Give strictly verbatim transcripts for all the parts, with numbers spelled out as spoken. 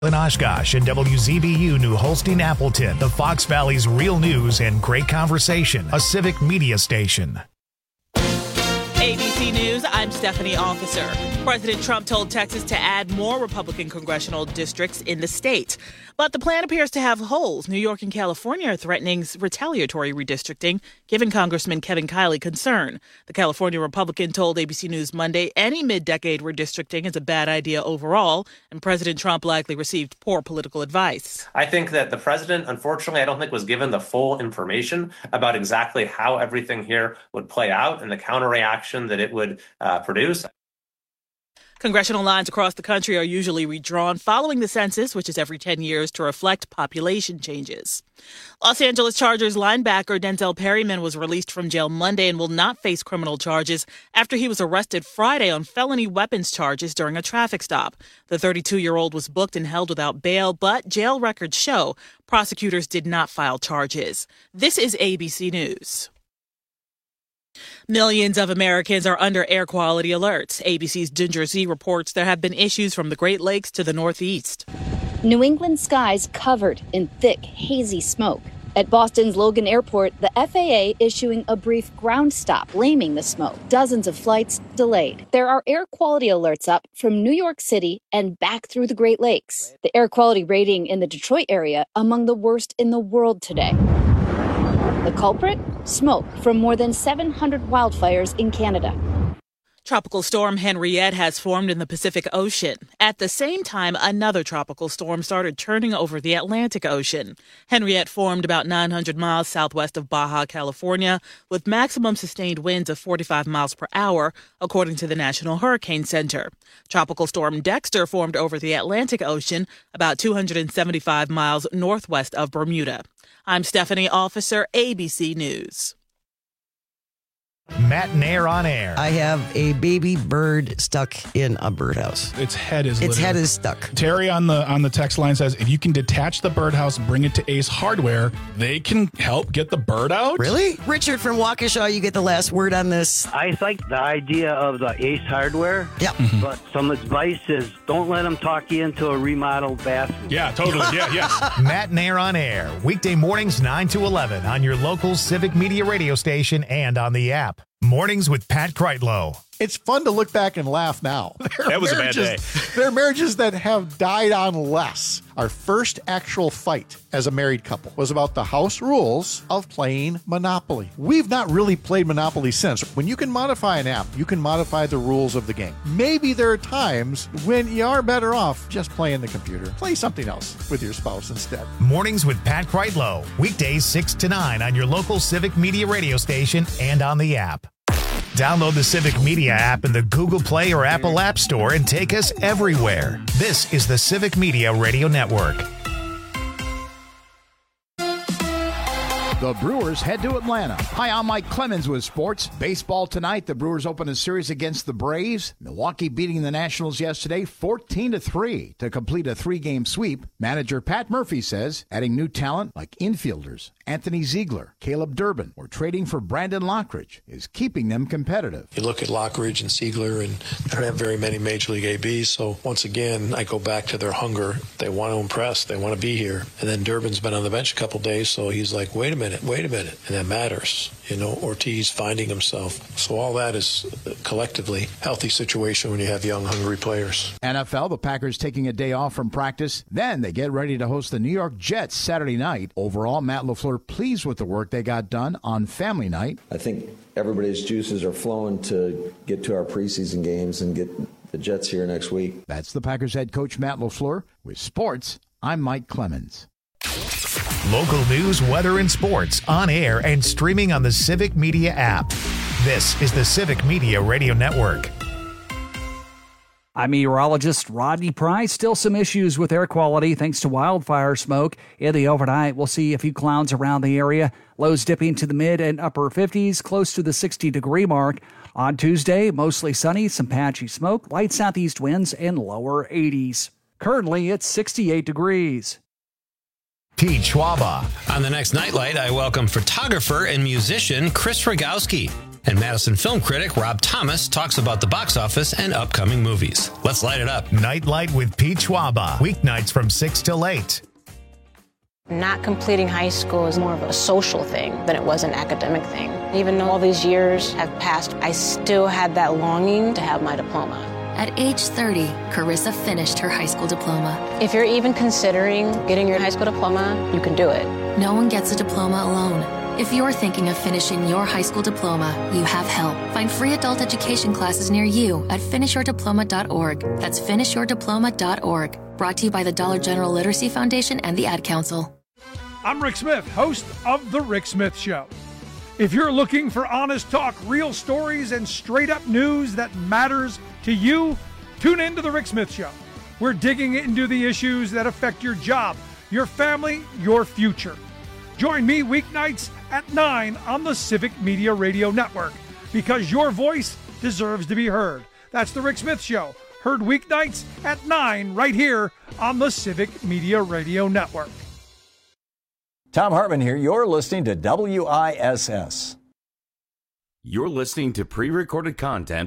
In Oshkosh and W Z B U New Holstein Appleton, the Fox Valley's real news and great conversation, a civic media station. A B C News, I'm Stephanie Officer. President Trump told Texas to add more Republican congressional districts in the state. But the plan appears to have holes. New York and California are threatening retaliatory redistricting, giving Congressman Kevin Kiley concern. The California Republican told A B C News Monday any mid-decade redistricting is a bad idea overall, and President Trump likely received poor political advice. I think that the president, unfortunately, I don't think was given the full information about exactly how everything here would play out and the counter-reaction that it would uh, produce. Congressional lines across the country are usually redrawn following the census, which is every ten years, to reflect population changes. Los Angeles Chargers linebacker Denzel Perryman was released from jail Monday and will not face criminal charges after he was arrested Friday on felony weapons charges during a traffic stop. The thirty-two-year-old was booked and held without bail, but jail records show prosecutors did not file charges. This is A B C News. Millions of Americans are under air quality alerts. A B C's Ginger Z reports there have been issues from the Great Lakes to the Northeast. New England skies covered in thick, hazy smoke. At Boston's Logan Airport, the F A A issuing a brief ground stop, blaming the smoke. Dozens of flights delayed. There are air quality alerts up from New York City and back through the Great Lakes. The air quality rating in the Detroit area among the worst in the world today. The culprit? Smoke from more than seven hundred wildfires in Canada. Tropical storm Henriette has formed in the Pacific Ocean. At the same time, another tropical storm started churning over the Atlantic Ocean. Henriette formed about nine hundred miles southwest of Baja, California, with maximum sustained winds of forty-five miles per hour, according to the National Hurricane Center. Tropical storm Dexter formed over the Atlantic Ocean, about two hundred seventy-five miles northwest of Bermuda. I'm Stephanie Officer, A B C News. Matt Nair on air. I have a baby bird stuck in a birdhouse. Its head is Its literally. head is stuck. Terry on the on the text line says, if you can detach the birdhouse, bring it to Ace Hardware, they can help get the bird out. Really? Richard from Waukesha, you get the last word on this. I like the idea of the Ace Hardware. Yep. Mm-hmm. But some advice is don't let them talk you into a remodeled bathroom. Yeah, totally. Yeah, yes. Matt Nair on air. Weekday mornings nine to eleven on your local Civic Media radio station and on the app. Mornings with Pat Kreitlow. It's fun to look back and laugh now. There That was a bad day. There are marriages that have died on less. Our first actual fight as a married couple was about the house rules of playing Monopoly. We've not really played Monopoly since. When you can modify an app, you can modify the rules of the game. Maybe there are times when you are better off just playing the computer. Play something else with your spouse instead. Mornings with Pat Kreitlow. Weekdays six to nine on your local Civic Media radio station and on the app. Download the Civic Media app in the Google Play or Apple App Store and take us everywhere. This is the Civic Media Radio Network. The Brewers head to Atlanta. Hi, I'm Mike Clemens with sports. Baseball tonight. The Brewers open a series against the Braves. Milwaukee beating the Nationals yesterday fourteen to three to complete a three-game sweep. Manager Pat Murphy says adding new talent like infielders Anthony Ziegler, Caleb Durbin, or trading for Brandon Lockridge is keeping them competitive. You look at Lockridge and Ziegler, and they don't have very many Major League A Bs, so once again, I go back to their hunger. They want to impress. They want to be here. And then Durbin's been on the bench a couple days, so he's like, wait a minute, wait a minute. And that matters. You know, Ortiz finding himself. So all that is collectively healthy situation when you have young, hungry players. N F L, the Packers taking a day off from practice. Then they get ready to host the New York Jets Saturday night. Overall, Matt LaFleur pleased with the work they got done on family night. I think everybody's juices are flowing to get to our preseason games and get the Jets here next week. That's the Packers head coach Matt LaFleur. With sports, I'm Mike Clemens. Local news, weather, and sports on air and streaming on the Civic Media app. This is the Civic Media Radio Network. I'm meteorologist Rodney Price. Still some issues with air quality thanks to wildfire smoke. In the overnight, we'll see a few clouds around the area. Lows dipping to the mid and upper fifties, close to the sixty-degree mark. On Tuesday, mostly sunny, some patchy smoke, light southeast winds, and lower eighties. Currently, it's sixty-eight degrees. Pete Schwaba. On the next Nightlight, I welcome photographer and musician Chris Rogowski. And Madison film critic Rob Thomas talks about the box office and upcoming movies. Let's light it up. Nightlight with Pete Schwaba. Weeknights from six till eight. Not completing high school is more of a social thing than it was an academic thing. Even though all these years have passed, I still had that longing to have my diploma. At age thirty, Carissa finished her high school diploma. If you're even considering getting your high school diploma, you can do it. No one gets a diploma alone. If you're thinking of finishing your high school diploma, you have help. Find free adult education classes near you at finish your diploma dot org. That's finish your diploma dot org. Brought to you by the Dollar General Literacy Foundation and the Ad Council. I'm Rick Smith, host of The Rick Smith Show. If you're looking for honest talk, real stories, and straight-up news that matters to you, tune in to The Rick Smith Show. We're digging into the issues that affect your job, your family, your future. Join me weeknights at nine on the Civic Media Radio Network, because your voice deserves to be heard. That's The Rick Smith Show, heard weeknights at nine right here on the Civic Media Radio Network. Tom Hartman here. You're listening to W I S S. You're listening to pre-recorded content.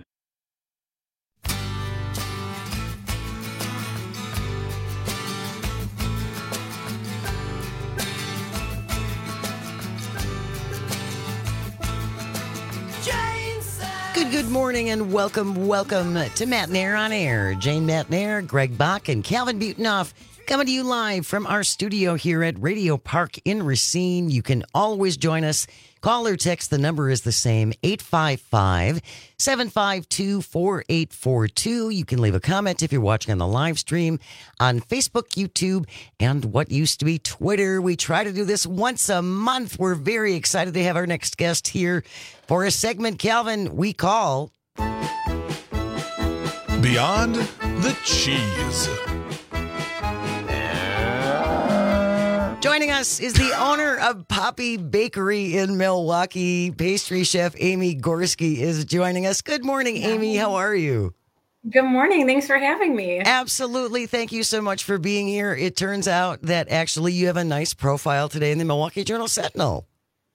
Good, good morning and welcome, welcome to Matt Nair on Air. Jane Matt Nair, Greg Bach, and Calvin Butonoff coming to you live from our studio here at Radio Park in Racine. You can always join us. Call or text. The number is the same, eight five five, seven five two, four eight four two. You can leave a comment if you're watching on the live stream on Facebook, YouTube, and what used to be Twitter. We try to do this once a month. We're very excited to have our next guest here for a segment, Calvin, we call Beyond the Cheese. Joining us is the owner of Poppy Bakery in Milwaukee. Pastry chef Amy Gorski is joining us. Good morning, Amy. How are you? Good morning. Thanks for having me. Absolutely. Thank you so much for being here. It turns out that actually you have a nice profile today in the Milwaukee Journal Sentinel.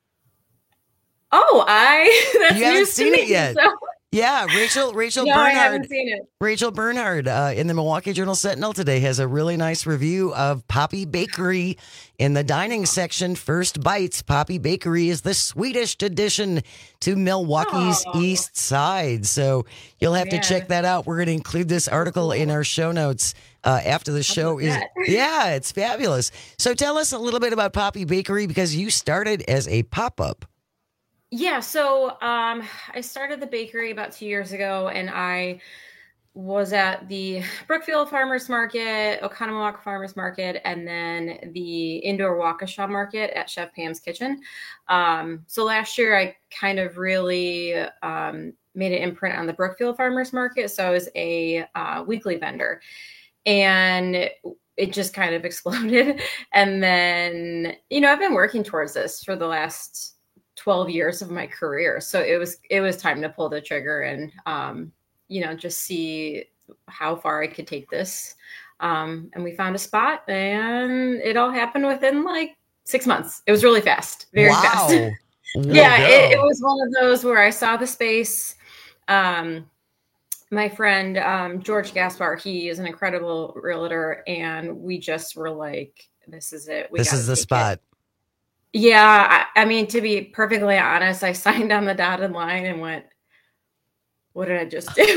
Oh, I that's you haven't news seen to me, it yet. So. Yeah, Rachel Rachel no, Bernhard. I haven't seen it. Rachel Bernhard uh, in the Milwaukee Journal Sentinel today has a really nice review of Poppy Bakery in the dining section. First Bites. Poppy Bakery is the Swedish addition to Milwaukee's oh. East Side. So you'll have Man. to check that out. We're going to include this article in our show notes uh, after the show is. Yeah, it's fabulous. So tell us a little bit about Poppy Bakery, because you started as a pop-up. Yeah, so um, I started the bakery about two years ago, and I was at the Brookfield Farmers Market, Oconomowoc Farmers Market, and then the Indoor Waukesha Market at Chef Pam's Kitchen. Um, so last year, I kind of really um, made an imprint on the Brookfield Farmers Market. So I was a uh, weekly vendor, and it just kind of exploded. And then, you know, I've been working towards this for the last twelve years of my career. So it was, it was time to pull the trigger and, um, you know, just see how far I could take this. Um, and we found a spot, and it all happened within like six months. It was really fast, very wow. fast. yeah. It, it was one of those where I saw the space. Um, my friend, um, George Gaspar, he is an incredible realtor, and we just were like, this is it. We this is the spot. It. Yeah, I, I mean, to be perfectly honest, I signed on the dotted line and went, what did I just do?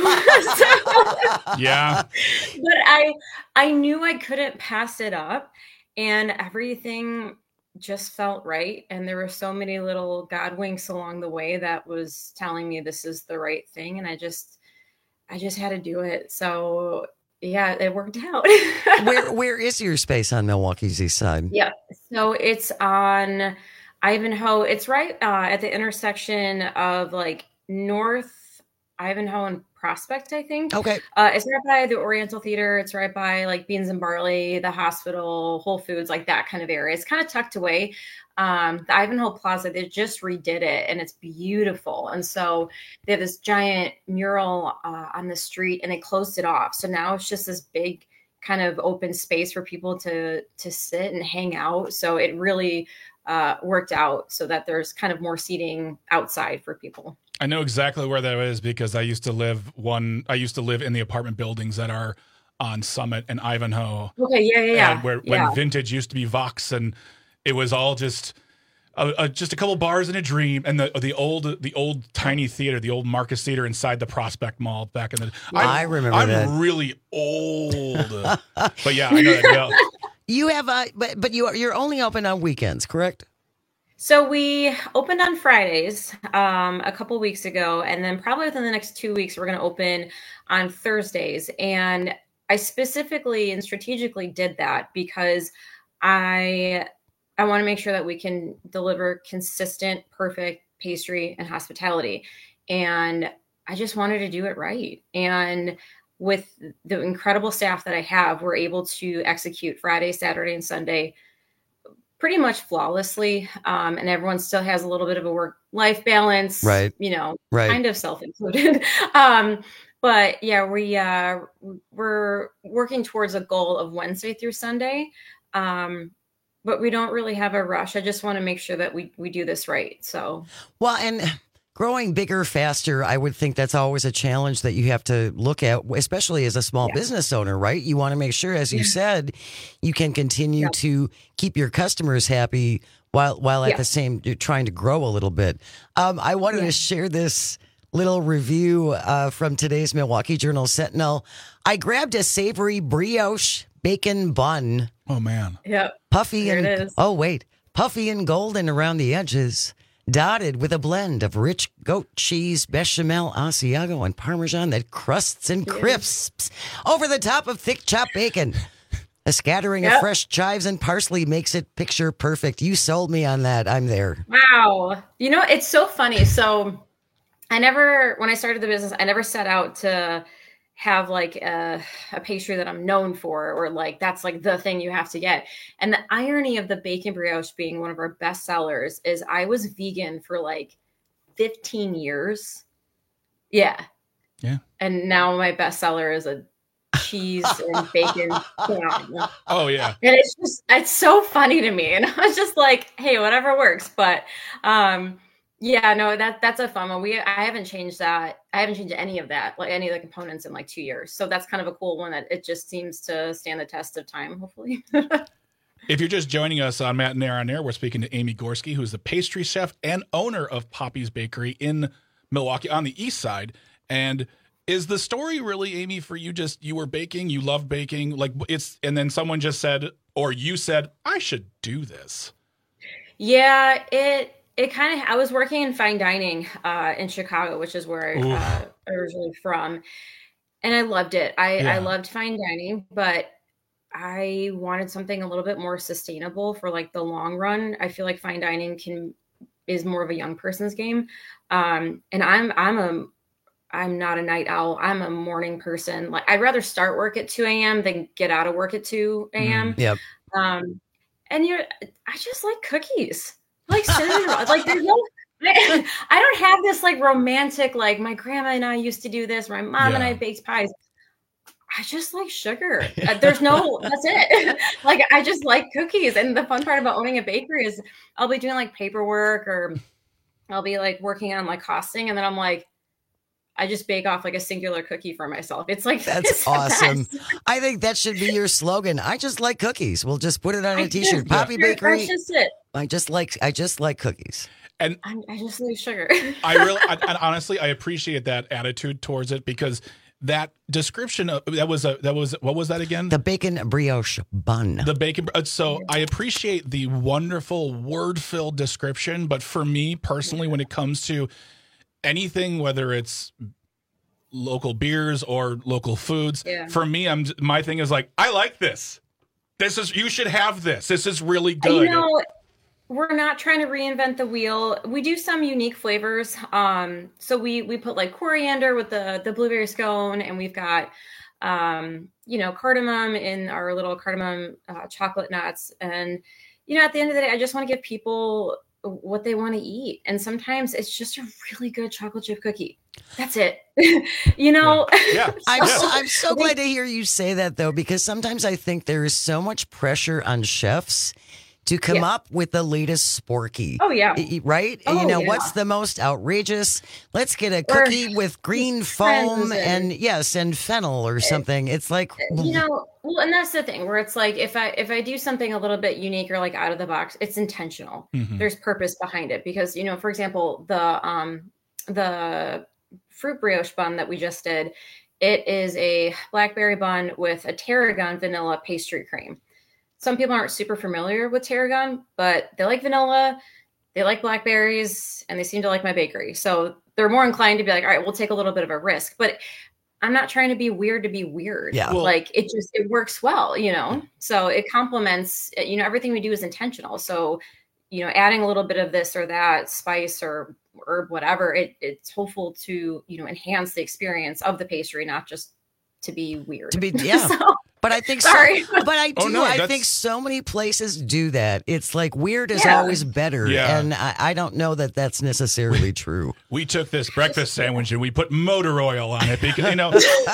yeah. But I I knew I couldn't pass it up, and everything just felt right. And there were so many little God winks along the way that was telling me this is the right thing. And I just, I just had to do it. So yeah, it worked out. where Where is your space on Milwaukee's East Side? Yeah. So it's on Ivanhoe. It's right uh, at the intersection of like North Ivanhoe and Prospect, I think. Okay. Uh, it's right by the Oriental Theater. It's right by like Beans and Barley, the hospital, Whole Foods, like that kind of area. It's kind of tucked away. Um, the Ivanhoe Plaza, they just redid it, and it's beautiful. And so they have this giant mural uh, on the street, and they closed it off. So now it's just this big kind of open space for people to to sit and hang out. So it really uh, worked out so that there's kind of more seating outside for people. I know exactly where that is because I used to live one. I used to live in the apartment buildings that are on Summit and Ivanhoe. Okay, yeah, yeah, yeah. Where yeah. when Vintage used to be Vox, and it was all just uh, uh, just a couple bars and a dream, and the the old the old tiny theater, the old Marcus Theater inside the Prospect Mall back in the. Yeah. I remember I'm that. I'm really old, but yeah, I know that. Yeah. You have a, but but you are you're only open on weekends, correct? So we opened on Fridays um, a couple weeks ago, and then probably within the next two weeks, we're going to open on Thursdays. And I specifically and strategically did that because I I want to make sure that we can deliver consistent, perfect pastry and hospitality. And I just wanted to do it right. And with the incredible staff that I have, we're able to execute Friday, Saturday, and Sunday pretty much flawlessly. Um, and everyone still has a little bit of a work-life balance, right? You know, right. kind of self-included. um, but yeah, we, uh, we're working towards a goal of Wednesday through Sunday. Um, but we don't really have a rush. I just want to make sure that we, we do this right. So, well, and growing bigger, faster, I would think that's always a challenge that you have to look at, especially as a small yeah. business owner, right? You want to make sure, as you yeah. said, you can continue yeah. to keep your customers happy while while at yeah. the same trying to grow a little bit. Um, I wanted yeah. to share this little review uh, from today's Milwaukee Journal Sentinel. I grabbed a savory brioche bacon bun. Oh man! Yep. Puffy There and it is. oh wait, puffy and golden around the edges. Dotted with a blend of rich goat cheese, bechamel, Asiago, and Parmesan that crusts and crisps over the top of thick chopped bacon. A scattering yep. of fresh chives and parsley makes it picture perfect. You sold me on that. I'm there. Wow. You know, it's so funny. So I never, when I started the business, I never set out to have like a, a pastry that I'm known for, or like that's like the thing you have to get. And the irony of the bacon brioche being one of our best sellers is I was vegan for like fifteen years. Yeah. Yeah. And now my best seller is a cheese and bacon pan. Oh yeah. And it's just, it's so funny to me. And I was just like, hey, whatever works. But um yeah, no, that that's a fun one. We I haven't changed that. I haven't changed any of that, like any of the components in like two years. So that's kind of a cool one that it just seems to stand the test of time, hopefully. If you're just joining us on Matt and Air on Air, we're speaking to Amy Gorski, who's the pastry chef and owner of Poppy's Bakery in Milwaukee on the east side. And is the story really, Amy, for you just you were baking, you love baking, like it's and then someone just said, or you said, I should do this? Yeah, it It kind of, I was working in fine dining uh, in Chicago, which is where I'm uh, originally from. And I loved it. I, Yeah. I loved fine dining, but I wanted something a little bit more sustainable for like the long run. I feel like fine dining can, is more of a young person's game. Um, and I'm, I'm a, I'm not a night owl. I'm a morning person. Like I'd rather start work at two a.m. than get out of work at two a.m. Mm, yep. Um, and you're, I just like cookies. Like cinnamon rolls. Like there's no, I, I don't have this like romantic, like my grandma and I used to do this. My mom and Yeah. I baked pies. I just like sugar. Uh, There's no, that's it. Like I just like cookies. And the fun part about owning a bakery is I'll be doing like paperwork or I'll be like working on like costing. And then I'm like, I just bake off like a singular cookie for myself. It's like, That's it's the awesome. best. I think that should be your slogan. I just like cookies. We'll just put it on I a t-shirt. just- Poppy that's Bakery. just it. I just like I just like cookies. And I, I just like sugar. I really, I, and honestly, I appreciate that attitude towards it because that description of that was a that was what was that again? The bacon brioche bun. The bacon. uh, So I appreciate the wonderful word-filled description, but for me personally, when it comes to anything, whether it's local beers or local foods, Yeah. for me, I'm my thing is like I like this. This is you should have this. This is really You good. know, we're not trying to reinvent the wheel. We do some unique flavors. Um, so we we put like coriander with the the blueberry scone, and we've got um, you know, cardamom in our little cardamom uh, chocolate nuts. And you know, at the end of the day, I just want to give people what they want to eat. And sometimes it's just a really good chocolate chip cookie. That's it. You know. Yeah. I'm so, I'm so glad to hear you say that though, because sometimes I think there is so much pressure on chefs to come Yeah. up with the latest sporky. Oh, yeah. Y- Right? Oh, you know, yeah. what's the most outrageous? Let's get a Or cookie with green trends foam and, and- yes, and fennel or something. It's like, you know, well, and that's the thing where it's like if I if I do something a little bit unique or like out of the box, it's intentional. Mm-hmm. Mhm. There's purpose behind it because you know, for example, the um the fruit brioche bun that we just did, it is a blackberry bun with a tarragon vanilla pastry cream. Some people aren't super familiar with tarragon, but they like vanilla, they like blackberries, and they seem to like my bakery. So they're more inclined to be like, all right, we'll take a little bit of a risk. But I'm not trying to be weird to be weird. Yeah. Well- like it just, it works well, you know? So it complements, you know, everything we do is intentional. So, you know, adding a little bit of this or that spice or herb, whatever, it, it's hopeful to, you know, enhance the experience of the pastry, not just to be weird. to be, yeah. So- But I think Sorry. so, but I do. Oh, no, I that's- think so many places do that. It's like weird is Yeah. always better, Yeah. and I, I don't know that that's necessarily true. We took this breakfast sandwich and we put motor oil on it because you know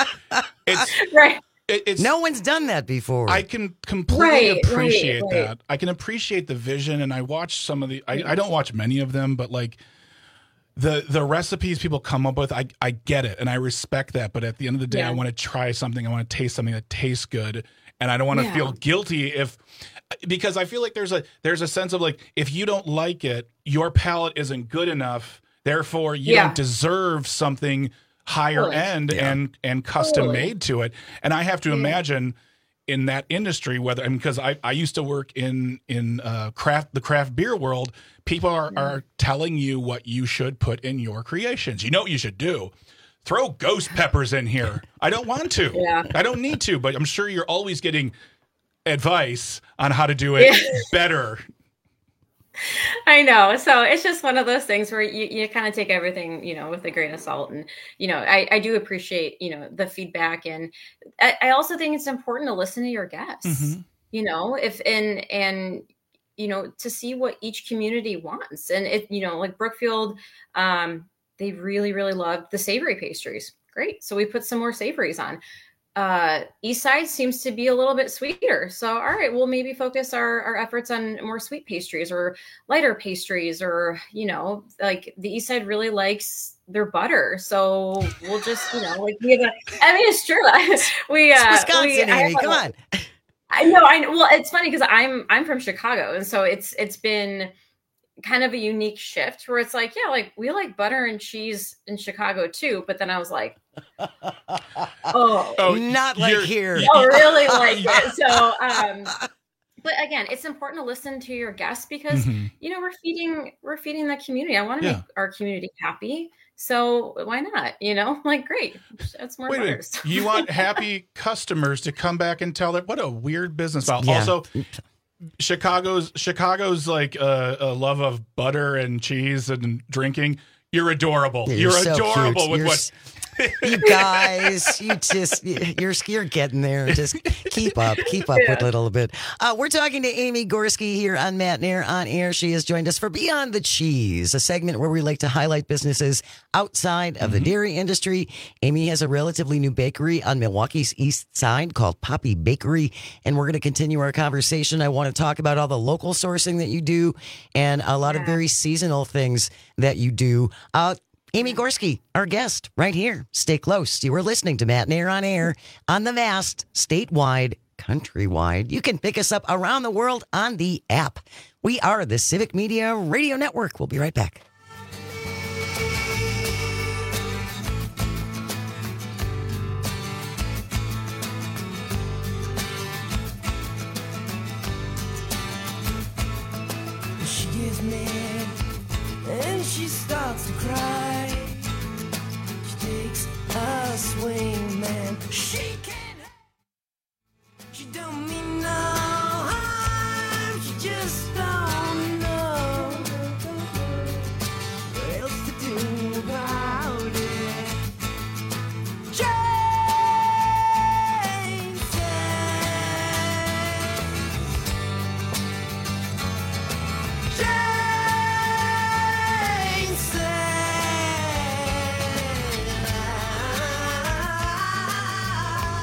it's right. it, it's No one's done that before. I can completely Right, right, appreciate right. that. I can appreciate the vision, and I watch some of the. I, I don't watch many of them, but like the the recipes people come up with, I I get it, and I respect that. But at the end of the day, Yeah. I want to try something. I want to taste something that tastes good, and I don't want to Yeah. feel guilty if because I feel like there's a there's a sense of like if you don't like it, your palate isn't good enough. Therefore, you Yeah. don't deserve something higher Totally. end Yeah. and and custom Totally. made to it. And I have to Yeah. imagine in that industry, whether I mean, because I, I used to work in in uh, craft the craft beer world, people are, are telling you what you should put in your creations. You know what you should do. Throw ghost peppers in here. I don't want to. Yeah. I don't need to, but I'm sure you're always getting advice on how to do it Yeah. better. I know. So it's just one of those things where you, you kind of take everything, you know, with a grain of salt. And, you know, I, I do appreciate, you know, the feedback. And I, I also think it's important to listen to your guests, Mhm. you know, if, and, and, you know, to see what each community wants. And it, you know, like Brookfield, um, they really, really loved the savory pastries. Great. So we put some more savories on. Uh, East Side seems to be a little bit sweeter. So, all right, we'll maybe focus our, our efforts on more sweet pastries or lighter pastries, or, you know, like the East Side really likes their butter. So we'll just, you know, like we have a, I mean, it's true. we, uh, It's Wisconsin, we, I Amy. have a- Come on. I know. I know. Well, it's funny because I'm, I'm from Chicago. And so it's, it's been kind of a unique shift where it's like, yeah, like we like butter and cheese in Chicago too. But then I was like, oh, Oh, Not like you're- here. oh, really like it. So, um, but again, it's important to listen to your guests because Mhm. you know we're feeding we're feeding the community. I want to Yeah. make our community happy, so why not? You know, like great, that's more Wait a butters. minute. You want happy customers to come back and tell that what a weird business model. Yeah. Also, Chicago's Chicago's like a, a love of butter and cheese and drinking. You're adorable. Yeah, you're you're so adorable cute. with You're what. s- You guys, you just you're you're getting there. Just keep up, keep up with a little bit. Uh, we're talking to Amy Gorski here on Matt Nair on Air. She has joined us for Beyond the Cheese, a segment where we like to highlight businesses outside of the dairy industry. Amy has a relatively new bakery on Milwaukee's east side called Poppy Bakery, and we're going to continue our conversation. I want to talk about all the local sourcing that you do and a lot of very seasonal things that you do. Uh, Amy Gorski, our guest, right here. Stay close. You are listening to Matt Nair on Air on the vast, statewide, countrywide. You can pick us up around the world on the app. We are the Civic Media Radio Network. We'll be right back. She gets mad and she starts to cry. She takes a swing, man. She can't. She don't mean no harm. She just don't know what else to do about it. Jane says. Jane says.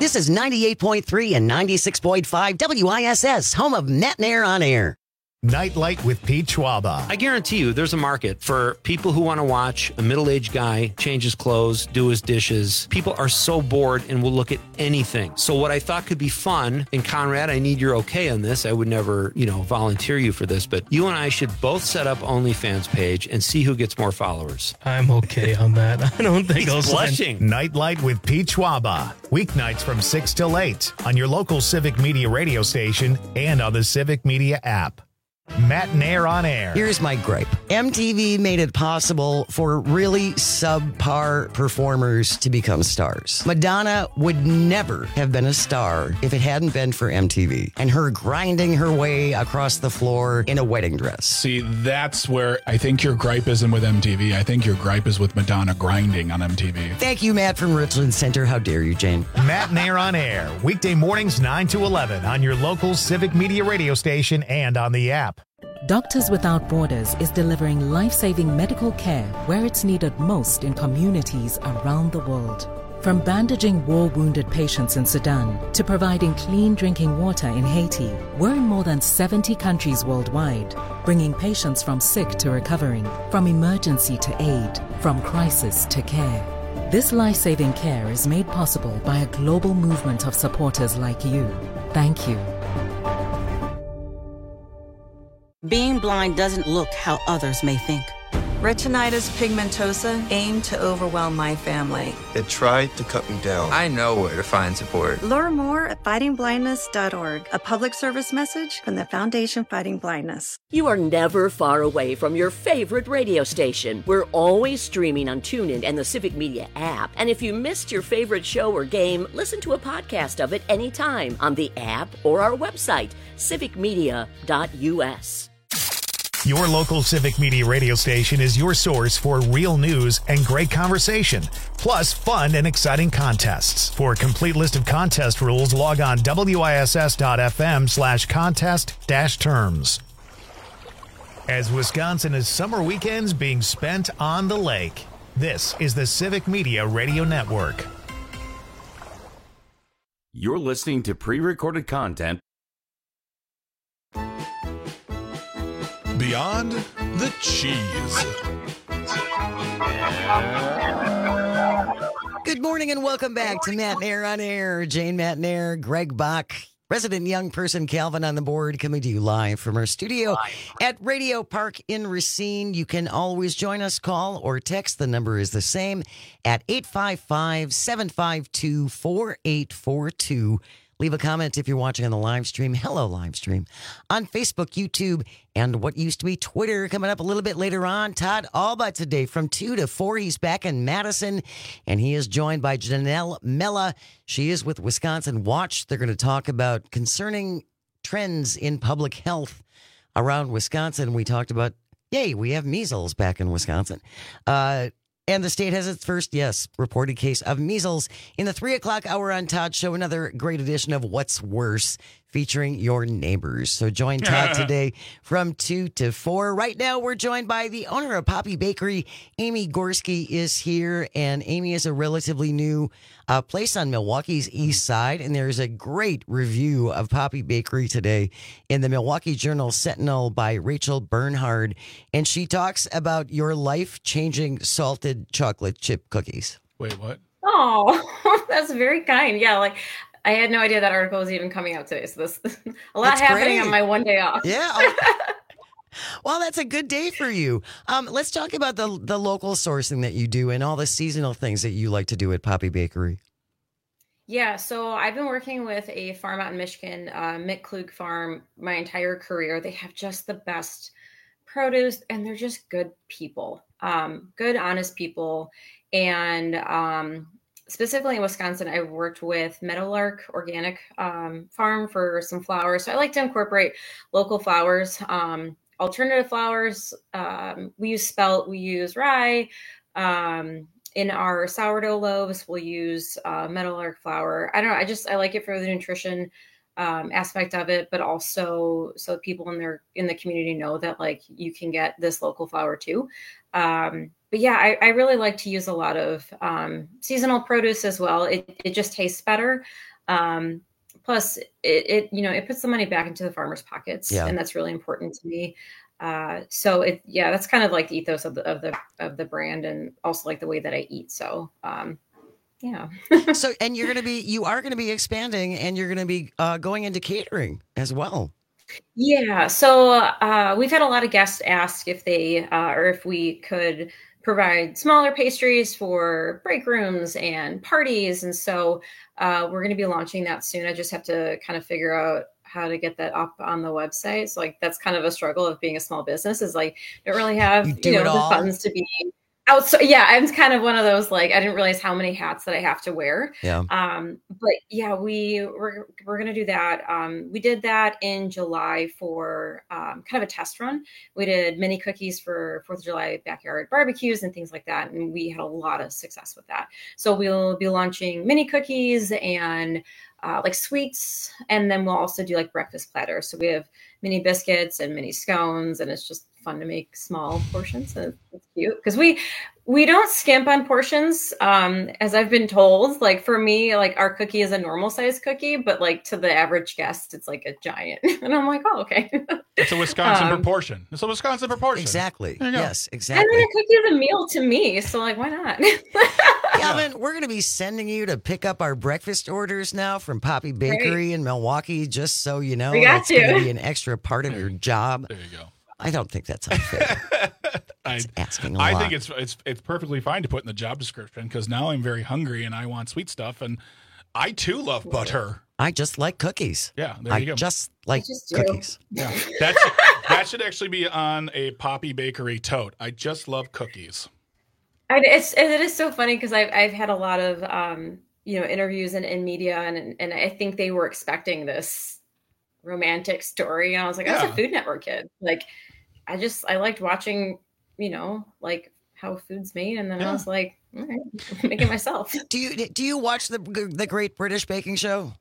This is ninety-eight point three and ninety-six point five W I S S, home of Matt and Air on Air. Nightlight with Pete Schwaba. I guarantee you there's a market for people who want to watch a middle-aged guy change his clothes, do his dishes. People are so bored and will look at anything. So what I thought could be fun, and Conrad, I need your okay on this. I would never, you know, volunteer you for this, but you and I should both set up OnlyFans page and see who gets more followers. I'm okay on that. I don't think He's I'll blushing. Nightlight with Pete Schwaba. Weeknights from six till eight on your local Civic Media radio station and on the Civic Media app. Matt and Air on Air. Here's my gripe. M T V made it possible for really subpar performers to become stars. Madonna would never have been a star if it hadn't been for M T V and her grinding her way across the floor in a wedding dress. See, that's where I think your gripe isn't with M T V. I think your gripe is with Madonna grinding on M T V. Thank you, Matt from Richland Center. How dare you, Jane? Matt and Air on Air. Weekday mornings nine to eleven on your local Civic Media radio station and on the app. Doctors Without Borders is delivering life-saving medical care where it's needed most in communities around the world. From bandaging war-wounded patients in Sudan to providing clean drinking water in Haiti, we're in more than seventy countries worldwide, bringing patients from sick to recovering, from emergency to aid, from crisis to care. This life-saving care is made possible by a global movement of supporters like you. Thank you. Being blind doesn't look how others may think. Retinitis pigmentosa aimed to overwhelm my family. It tried to cut me down. I know where to find support. Learn more at fighting blindness dot org, a public service message from the Foundation Fighting Blindness. You are never far away from your favorite radio station. We're always streaming on TuneIn and the Civic Media app. And if you missed your favorite show or game, listen to a podcast of it anytime on the app or our website, civic media dot u s. Your local Civic Media radio station is your source for real news and great conversation, plus fun and exciting contests. For a complete list of contest rules, log on W I S S dot F M slash contest dash terms. As Wisconsin is summer weekends being spent on the lake, this is the Civic Media Radio Network. You're listening to pre-recorded content Beyond the cheese. Good morning and welcome back to Matt and Air on Air. Jane, Matt and Air, Greg Bach, resident young person Calvin on the board, coming to you live from our studio at Radio Park in Racine. You can always join us, call or text. The number is the same at eight five five, seven five two, four eight four two. Leave a comment if you're watching on the live stream. Hello, live stream. On Facebook, YouTube, and what used to be Twitter. Coming up a little bit later on, Todd Alba today from two to four. He's back in Madison, and he is joined by Janelle Mella. She is with Wisconsin Watch. They're going to talk about concerning trends in public health around Wisconsin. We talked about, yay, we have measles back in Wisconsin. Uh And the state has its first, yes, reported case of measles. In the three o'clock hour on Todd's show, another great edition of What's Worse, featuring your neighbors. So join Todd today from two to four. Right now, we're joined by the owner of Poppy Bakery. Amy Gorski is here, and Amy is a relatively new uh, place on Milwaukee's east side. And there's a great review of Poppy Bakery today in the Milwaukee Journal Sentinel by Rachel Bernhard. And she talks about your life-changing salted chocolate chip cookies. Wait, what? Oh, that's very kind. Yeah, like I had no idea that article was even coming out today. So this a lot That's happening great. on my one day off. Yeah. Well, that's a good day for you. Um, let's talk about the the local sourcing that you do and all the seasonal things that you like to do at Poppy Bakery. Yeah, so I've been working with a farm out in Michigan, uh, Mick Klug Farm, my entire career. They have just the best produce, and they're just good people, um, good, honest people. And um, specifically in Wisconsin, I've worked with Meadowlark Organic um, Farm for some flowers. So I like to incorporate local flowers, um, alternative flowers. Um, we use spelt, we use rye. Um, in our sourdough loaves, we'll use uh, Meadowlark flour. I don't know. I just, I like it for the nutrition um, aspect of it, but also so people in their, in the community know that like you can get this local flour too. Um, but yeah, I, I really like to use a lot of um, seasonal produce as well. It it just tastes better. Um, plus, it, it you know it puts the money back into the farmers' pockets, Yeah. and that's really important to me. Uh, so it yeah, that's kind of like the ethos of the of the of the brand, and also like the way that I eat. So um, yeah. So, and you're going to be, you are going to be expanding, and you're going to be uh, going into catering as well. Yeah, so uh, we've had a lot of guests ask if they uh, or if we could provide smaller pastries for break rooms and parties, and so uh, we're going to be launching that soon. I just have to kind of figure out how to get that up on the website. So like that's kind of a struggle of being a small business, is like don't really have You you, do know it the all. funds to be out. So yeah, I'm kind of one of those, like I didn't realize how many hats that I have to wear. Yeah. Um, but yeah, we we're we're gonna do that. Um, we did that in July for um, kind of a test run. We did mini cookies for Fourth of July backyard barbecues and things like that, and we had a lot of success with that. So we'll be launching mini cookies and uh, like sweets, and then we'll also do like breakfast platters. So we have mini biscuits and mini scones, and it's just fun to make small portions, and it's cute because we we don't skimp on portions, um as I've been told. Like for me, like our cookie is a normal size cookie, but like to the average guest it's like a giant. And I'm like, oh, okay. It's a Wisconsin Um, proportion. It's a Wisconsin proportion. Exactly. There you go. Yes, And exactly. then a cookie is a meal to me, so like why not? Calvin, we're going to be sending you to pick up our breakfast orders now from Poppy Bakery Great. in Milwaukee, just so you know. We got that's going to you. be an extra part of your job. There you go. I don't think that's unfair. I, asking a I lot. think it's it's it's perfectly fine to put in the job description, because now I'm very hungry and I want sweet stuff, and I too love butter. I just like cookies. Yeah, there I you go. just like just do. cookies. Yeah, that's, that should actually be on a Poppy Bakery tote. I just love cookies. I, it's it is so funny because I've I've had a lot of um you know interviews in, in media, and and I think they were expecting this romantic story, and I was like, I was Yeah. a Food Network kid. Like I just I liked watching, you know, like how food's made, and then Yeah. I was like, all right, make it myself. Do you do you watch the the Great British Baking Show?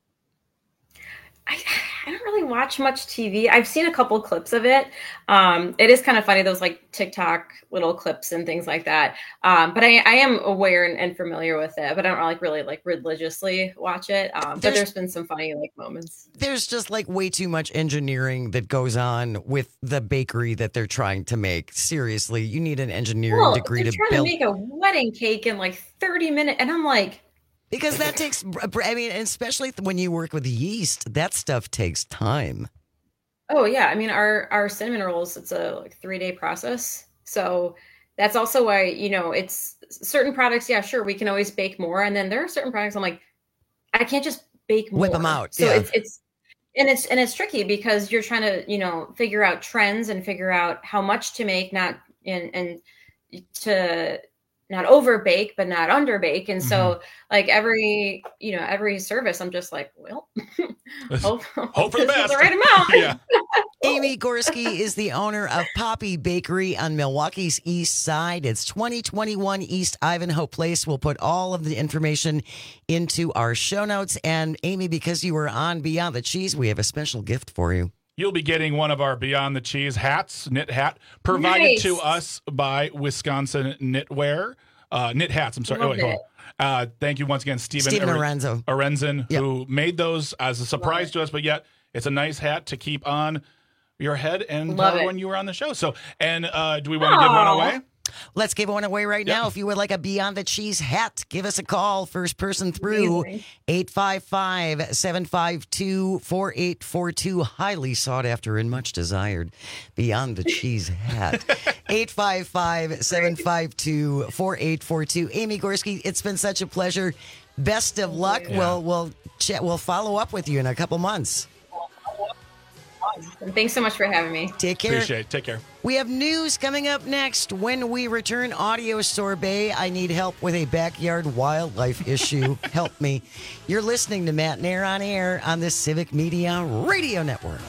I, I don't really watch much T V. I've seen a couple clips of it. Um, it is kind of funny, those like TikTok little clips and things like that. Um, but I, I am aware and, and familiar with it, but I don't like really like religiously watch it. Um, but There's- there's been some funny like moments. There's just like way too much engineering that goes on with the bakery that they're trying to make. Seriously, you need an engineering Well, degree they're to trying build. to make a wedding cake in like thirty minutes, and I'm like, Because that takes, I mean, especially when you work with yeast, that stuff takes time. oh yeah. I mean, our our cinnamon rolls, it's a like three day process. So that's also why, you know, it's certain products. Yeah, sure, we can always bake more, and then there are certain products I'm like, I can't just bake more. Whip 'em out, So yeah. it's it's and it's and it's tricky because you're trying to, you know, figure out trends and figure out how much to make, not and and to not over bake but not under bake. And so like every, you know, every service I'm just like, well, hope, Hope for the this is best. the right amount. Yeah. Amy Gorski is the owner of Poppy Bakery on Milwaukee's East Side. It's twenty twenty-one East Ivanhoe Place. We'll put all of the information into our show notes. And Amy, because you were on Beyond the Cheese, we have a special gift for you. You'll be getting one of our Beyond the Cheese hats, knit hat, provided Nice. to us by Wisconsin Knitwear. Uh, knit hats, I'm sorry. Oh, Love wait, hold it. on. Uh, thank you once again, Stephen, Stephen Ar- Arenzo. Arenzen, Yep. who made those as a surprise to us, but yet it's a nice hat to keep on your head and Love uh, it. when you were on the show. So, and uh, do we want to give one Aw. away? Let's give one away right Yep. now. If you would like a Beyond the Cheese hat, give us a call. First person through, Amazing. eight five five, seven five two, four eight four two. Highly sought after and much desired Beyond the Cheese hat. eight five five, seven five two, four eight four two. Amy Gorski, it's been such a pleasure. Best of luck. Yeah. We'll we'll chat, we'll follow up with you in a couple months. And thanks so much for having me. Take care. Appreciate it. Take care. We have news coming up next. When we return, audio sorbet. I need help with a backyard wildlife issue. Help me. You're listening to Matt Nair on Air on the Civic Media Radio Network.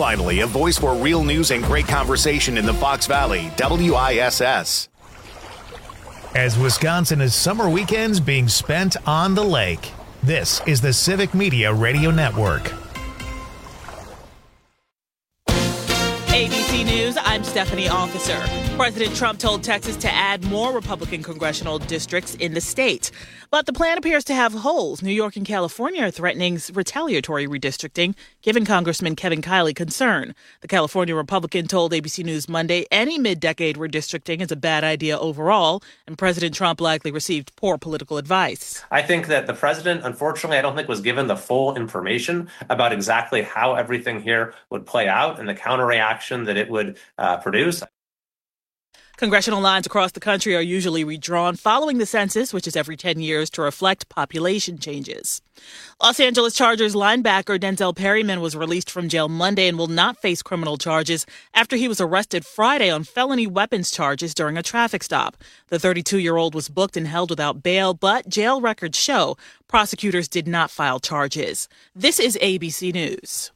finally, a voice for real news and great conversation in the Fox Valley, W I S S. As Wisconsin is summer weekends being spent on the lake, this is the Civic Media Radio Network. A B C News, I'm Stephanie Officer. President Trump told Texas to add more Republican congressional districts in the state. But the plan appears to have holes. New York and California are threatening retaliatory redistricting, giving Congressman Kevin Kiley concern. The California Republican told A B C News Monday any mid-decade redistricting is a bad idea overall, and President Trump likely received poor political advice. I think that the president, unfortunately, I don't think was given the full information about exactly how everything here would play out and the counter-reaction that it would uh, produce. Congressional lines across the country are usually redrawn following the census, which is every ten years, to reflect population changes. Los Angeles Chargers linebacker Denzel Perryman was released from jail Monday and will not face criminal charges after he was arrested Friday on felony weapons charges during a traffic stop. The thirty-two-year-old was booked and held without bail, but jail records show prosecutors did not file charges. This is A B C News.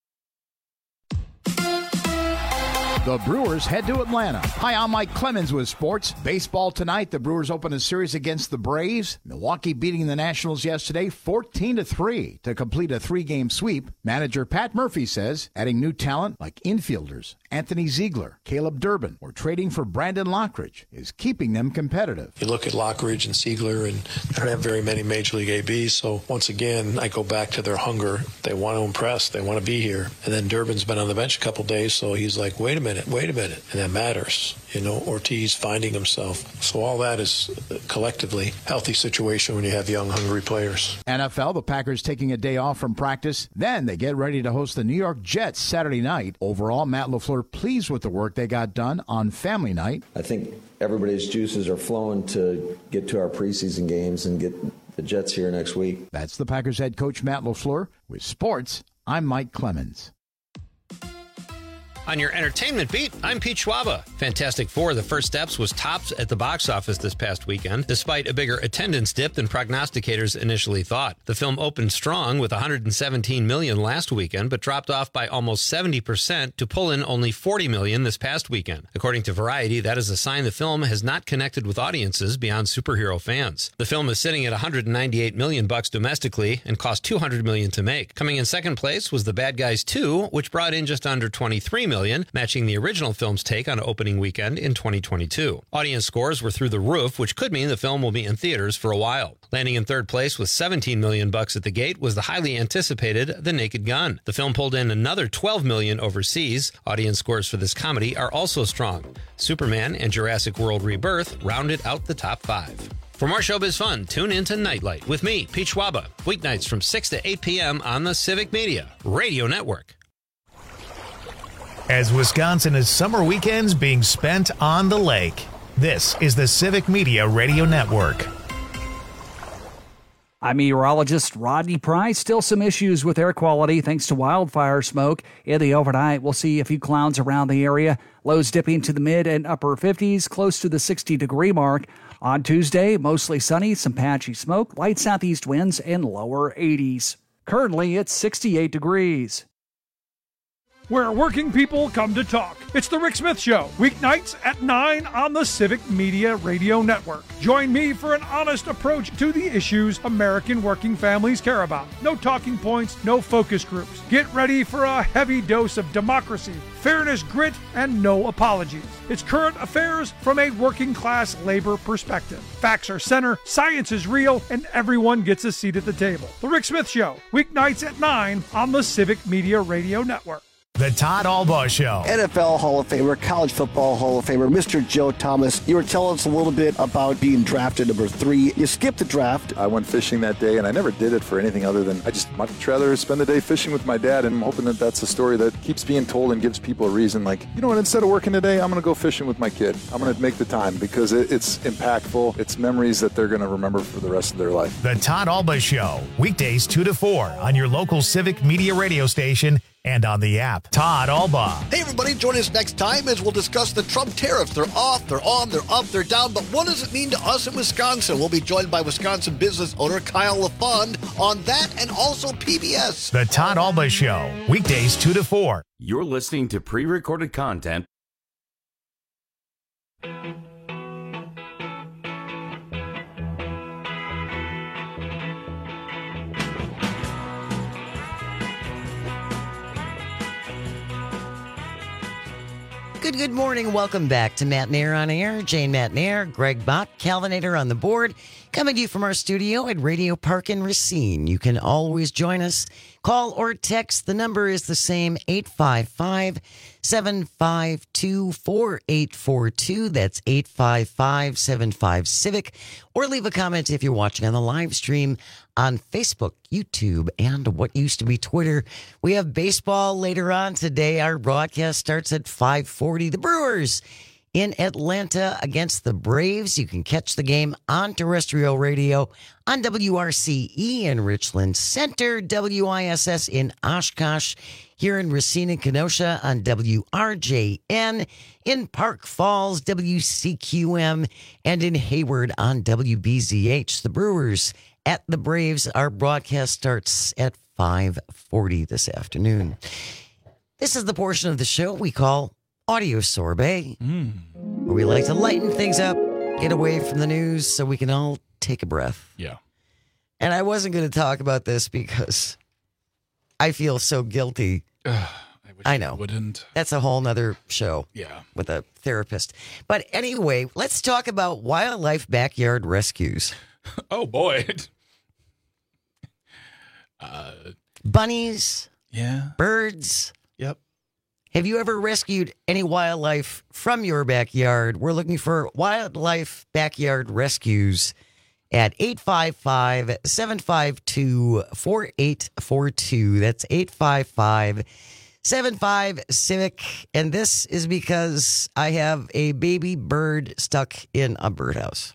The Brewers head to Atlanta. Hi, I'm Mike Clemens with sports. Baseball tonight. The Brewers open a series against the Braves. Milwaukee beating the Nationals yesterday fourteen to three to complete a three-game sweep. Manager Pat Murphy says adding new talent like infielders Anthony Ziegler, Caleb Durbin, or trading for Brandon Lockridge is keeping them competitive. You look at Lockridge and Ziegler, and they don't have very many Major League A Bs, so once again, I go back to their hunger. They want to impress. They want to be here. And then Durbin's been on the bench a couple days, so he's like, wait a minute. Wait a minute, and that matters. You know, Ortiz finding himself. So all that is collectively healthy situation when you have young, hungry players. N F L, the Packers taking a day off from practice. Then they get ready to host the New York Jets Saturday night. Overall, Matt LaFleur pleased with the work they got done on family night. I think everybody's juices are flowing to get to our preseason games and get the Jets here next week. That's the Packers head coach Matt LaFleur. With sports, I'm Mike Clemens. On your entertainment beat, I'm Pete Schwaba. Fantastic Four, The First Steps, was topped at the box office this past weekend, despite a bigger attendance dip than prognosticators initially thought. The film opened strong with one hundred seventeen million dollars last weekend, but dropped off by almost seventy percent to pull in only forty million dollars this past weekend. According to Variety, that is a sign the film has not connected with audiences beyond superhero fans. The film is sitting at one hundred ninety-eight million dollars bucks domestically and cost two hundred million dollars to make. Coming in second place was The Bad Guys two, which brought in just under twenty-three million dollars, matching the original film's take on opening weekend in twenty twenty-two. Audience scores were through the roof, which could mean the film will be in theaters for a while. Landing in third place with seventeen million dollars bucks at the gate was the highly anticipated The Naked Gun. The film pulled in another twelve million dollars overseas. Audience scores for this comedy are also strong. Superman and Jurassic World Rebirth rounded out the top five. For more showbiz fun, tune in to Nightlight with me, Pete Schwaba, weeknights from six to eight p.m. on the Civic Media Radio Network. As Wisconsin is summer weekends being spent on the lake, this is the Civic Media Radio Network. I'm meteorologist Rodney Price. Still some issues with air quality thanks to wildfire smoke. In the overnight, we'll see a few clouds around the area. Lows dipping to the mid and upper fifties, close to the sixty-degree mark. On Tuesday, mostly sunny, some patchy smoke, light southeast winds, and lower eighties. Currently, it's sixty-eight degrees. Where working people come to talk. It's the Rick Smith Show, weeknights at nine on the Civic Media Radio Network. Join me for an honest approach to the issues American working families care about. No talking points, no focus groups. Get ready for a heavy dose of democracy, fairness, grit, and no apologies. It's current affairs from a working class labor perspective. Facts are center, science is real, and everyone gets a seat at the table. The Rick Smith Show, weeknights at nine on the Civic Media Radio Network. The Todd Albaugh Show. N F L Hall of Famer, College Football Hall of Famer, Mister Joe Thomas. You were telling us a little bit about being drafted number three. You skipped the draft. I went fishing that day, and I never did it for anything other than I just much rather spend the day fishing with my dad, and I'm hoping that that's a story that keeps being told and gives people a reason. Like, you know what, instead of working today, I'm going to go fishing with my kid. I'm going to make the time because it, it's impactful. It's memories that they're going to remember for the rest of their life. The Todd Albaugh Show, weekdays two to four on your local Civic Media radio station and on the app. Todd Alba. Hey, everybody, join us next time as we'll discuss the Trump tariffs. They're off, they're on, they're up, they're down, but what does it mean to us in Wisconsin? We'll be joined by Wisconsin business owner Kyle LaFond on that and also P B S. The Todd Alba Show, weekdays two to four. You're listening to pre-recorded content. Good, good morning. Welcome back to Matt Nair on Air. Jane Matt Nair, Greg Bach, Calvinator on the board. Coming to you from our studio at Radio Park in Racine. You can always join us. Call or text. The number is the same, eight five five, seven five two, four eight four two. That's eight five five, seven five, CIVIC. Or leave a comment if you're watching on the live stream on Facebook, YouTube, and what used to be Twitter. We have baseball later on today. Our broadcast starts at five forty. The Brewers in Atlanta against the Braves. You can catch the game on terrestrial radio on W R C E in Richland Center, W I S S in Oshkosh, here in Racine and Kenosha on W R J N, in Park Falls, W C Q M, and in Hayward on W B Z H. The Brewers at the Braves. Our broadcast starts at five forty this afternoon. This is the portion of the show we call Audio Sorbet, mm. where we like to lighten things up, get away from the news so we can all take a breath. Yeah. And I wasn't going to talk about this because I feel so guilty. Ugh, I, wish I know. I wouldn't. That's a whole nother show. Yeah. With a therapist. But anyway, let's talk about wildlife backyard rescues. Oh, boy. uh, Bunnies. Yeah. Birds. Yep. Have you ever rescued any wildlife from your backyard? We're looking for wildlife backyard rescues at eight five five, seven five two, four eight four two. That's eight five five, seven five, CIVIC. And this is because I have a baby bird stuck in a birdhouse.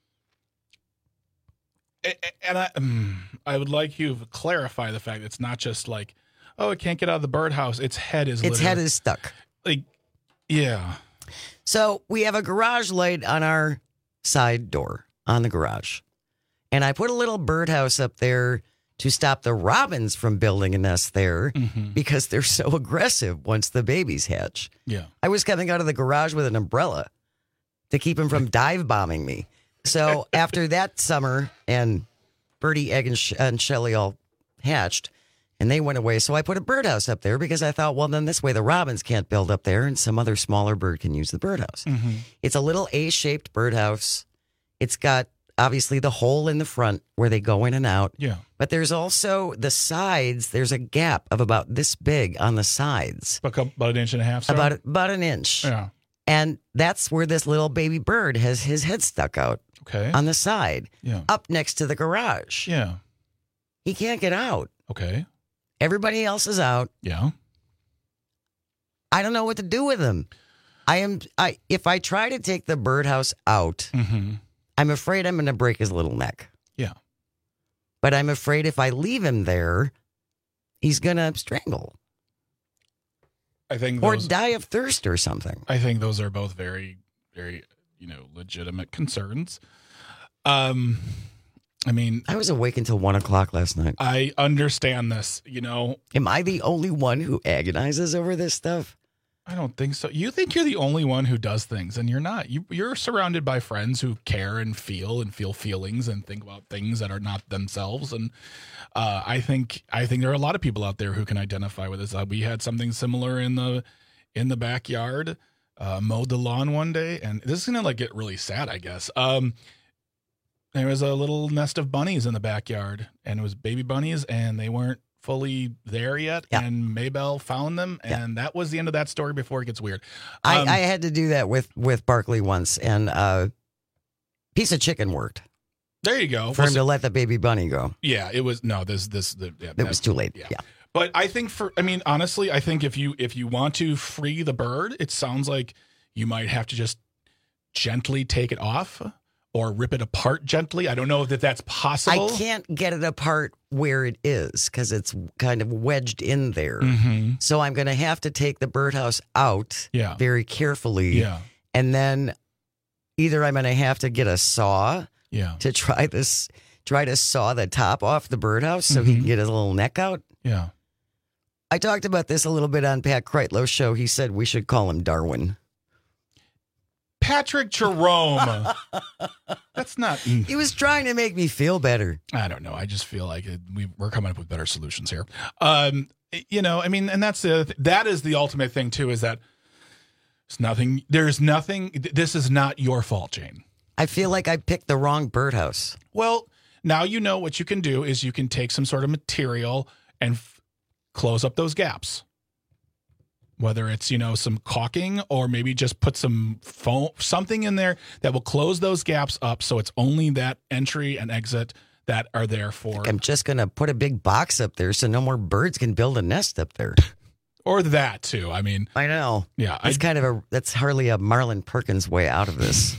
And I, I would like you to clarify the fact that it's not just like, oh, it can't get out of the birdhouse. Its head is Its head is stuck. Like, yeah. So we have a garage light on our side door on the garage. And I put a little birdhouse up there to stop the robins from building a nest there mm-hmm. because they're so aggressive once the babies hatch. Yeah. I was coming out of the garage with an umbrella to keep them from dive bombing me. So after that summer, and Bertie, Egg, and, Sh- and Shelly all hatched, and they went away. So I put a birdhouse up there because I thought, well, then this way the robins can't build up there and some other smaller bird can use the birdhouse. Mm-hmm. It's a little A-shaped birdhouse. It's got obviously the hole in the front where they go in and out. Yeah. But there's also the sides. There's a gap of about this big on the sides. About, about an inch and a half, sir? About, about an inch. Yeah. And that's where this little baby bird has his head stuck out. Okay. On the side. Yeah. Up next to the garage. Yeah. He can't get out. Okay. Everybody else is out. Yeah. I don't know what to do with him. I am. I if I try to take the birdhouse out, mm-hmm. I'm afraid I'm going to break his little neck. Yeah. But I'm afraid if I leave him there, he's going to strangle. I think, or those, die of thirst or something. I think those are both very, very, you know, legitimate concerns. Um. I mean, I was awake until one o'clock last night. I understand this, you know. Am I the only one who agonizes over this stuff? I don't think so. You think you're the only one who does things, and you're not. You, you're surrounded by friends who care and feel and feel feelings and think about things that are not themselves. And uh, I think I think there are a lot of people out there who can identify with this. Uh, we had something similar in the in the backyard, uh, mowed the lawn one day, and this is gonna like get really sad, I guess. Um, There was a little nest of bunnies in the backyard, and it was baby bunnies, and they weren't fully there yet. Yeah. And Maybelle found them, and yeah. that was the end of that story before it gets weird. Um, I, I had to do that with, with Barkley once, and uh, piece of chicken worked. There you go. For well, him so, to let the baby bunny go. Yeah, it was no. This this the, yeah, it was too late. Yeah. yeah. But I think for I mean honestly, I think if you if you want to free the bird, it sounds like you might have to just gently take it off. or rip it apart gently. I don't know that that's possible. I can't get it apart where it is because it's kind of wedged in there. Mm-hmm. So I'm going to have to take the birdhouse out Yeah. very carefully. Yeah. And then either I'm going to have to get a saw Yeah. to try this, try to saw the top off the birdhouse so Mm-hmm. he can get his little neck out. Yeah. I talked about this a little bit on Pat Kreitlow's show. He said we should call him Darwin. Patrick Jerome. That's not. He was trying to make me feel better. I don't know. I just feel like it, we, we're coming up with better solutions here. Um, you know, I mean, and that's the that is the ultimate thing too. Is that it's nothing. There's nothing. This is not your fault, Jane. I feel like I picked the wrong birdhouse. Well, now you know what you can do is you can take some sort of material and f- close up those gaps. Whether it's, you know, some caulking or maybe just put some foam, something in there that will close those gaps up so it's only that entry and exit that are there for. I'm just going to put a big box up there so no more birds can build a nest up there. Or that too. I mean, I know. Yeah. It's kind of a, that's hardly a Marlon Perkins way out of this.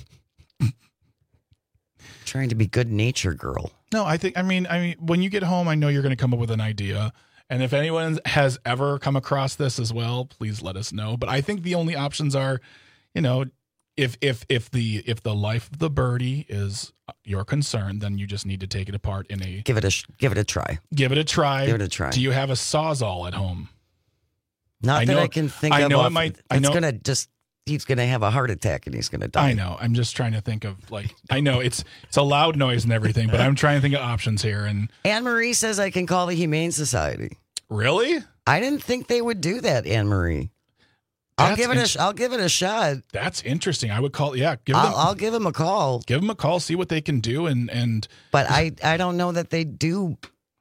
Trying to be good nature girl. No, I think, I mean, I mean, when you get home, I know you're going to come up with an idea. And if anyone has ever come across this as well, please let us know. But I think the only options are, you know, if if if the if the life of the birdie is your concern, then you just need to take it apart in a give it a give it a try. Give it a try. Give it a try. Do you have a Sawzall at home? Not I that know, I can think I of. know off, it might. It's I know gonna just. He's gonna have a heart attack and he's gonna die. I know. I'm just trying to think of like. I know it's it's a loud noise and everything, but I'm trying to think of options here. And Anne Marie says I can call the Humane Society. Really? I didn't think they would do that, Anne Marie. I'll That's give it int- a. I'll give it a shot. That's interesting. I would call. Yeah, give them. I'll, I'll give them a call. Give them a call. See what they can do. And and. But I I don't know that they do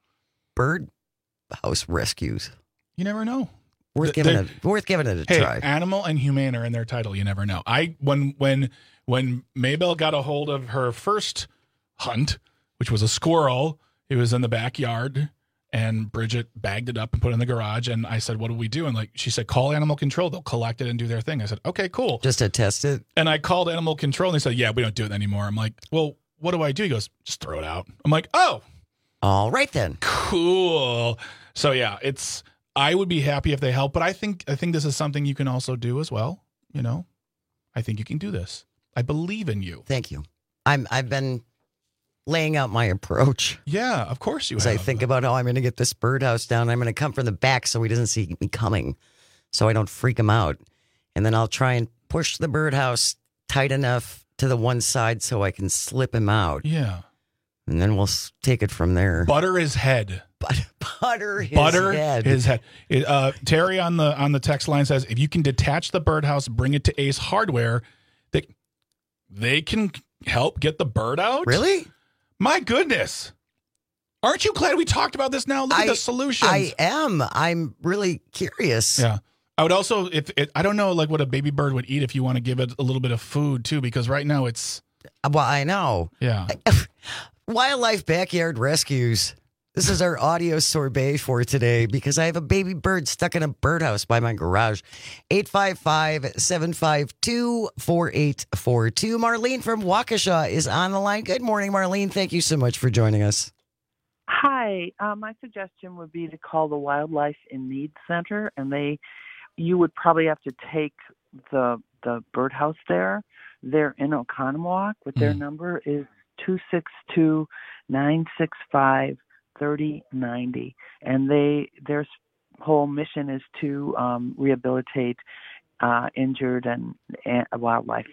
bird house rescues. You never know. Worth Th- giving it. Worth giving it a Hey, try. animal and humane are in their title. You never know. I when when when Maybelle got a hold of her first hunt, which was a squirrel, it was in the backyard. And Bridget bagged it up and put it in the garage. And I said, what do we do? And like she said, call animal control. They'll collect it and do their thing. I said, okay, cool. Just to test it. And I called animal control and they said, yeah, we don't do it anymore. I'm like, well, what do I do? He goes, just throw it out. I'm like, oh. All right then. Cool. So yeah, it's I would be happy if they help, but I think I think this is something you can also do as well. You know, I think you can do this. I believe in you. Thank you. I'm I've been laying out my approach. Yeah, of course you As have. I think about how I'm going to get this birdhouse down. I'm going to come from the back so he doesn't see me coming, so I don't freak him out. And then I'll try and push the birdhouse tight enough to the one side so I can slip him out. Yeah. And then we'll s- take it from there. Butter his head. But, butter his Butter head. his head. It, uh, Terry on the on the text line says, if you can detach the birdhouse, bring it to Ace Hardware, they, they can help get the bird out? Really? My goodness. Aren't you glad we talked about this now? Look I, at the solutions. I am. I'm really curious. Yeah. I would also, if it, I don't know, like what a baby bird would eat if you want to give it a little bit of food too, because right now it's. Well, I know. Yeah. Wildlife Backyard Rescues. This is our audio sorbet for today because I have a baby bird stuck in a birdhouse by my garage. eight five five, seven five two, four eight four two. Marlene from Waukesha is on the line. Good morning, Marlene. Thank you so much for joining us. Hi. Uh, my suggestion would be to call the Wildlife in Need Center, and they, you would probably have to take the the birdhouse there. They're in Oconomowoc, but their mm. number is two six two, nine six five, three oh nine oh, and they their whole mission is to um, rehabilitate uh, injured and, and wildlife,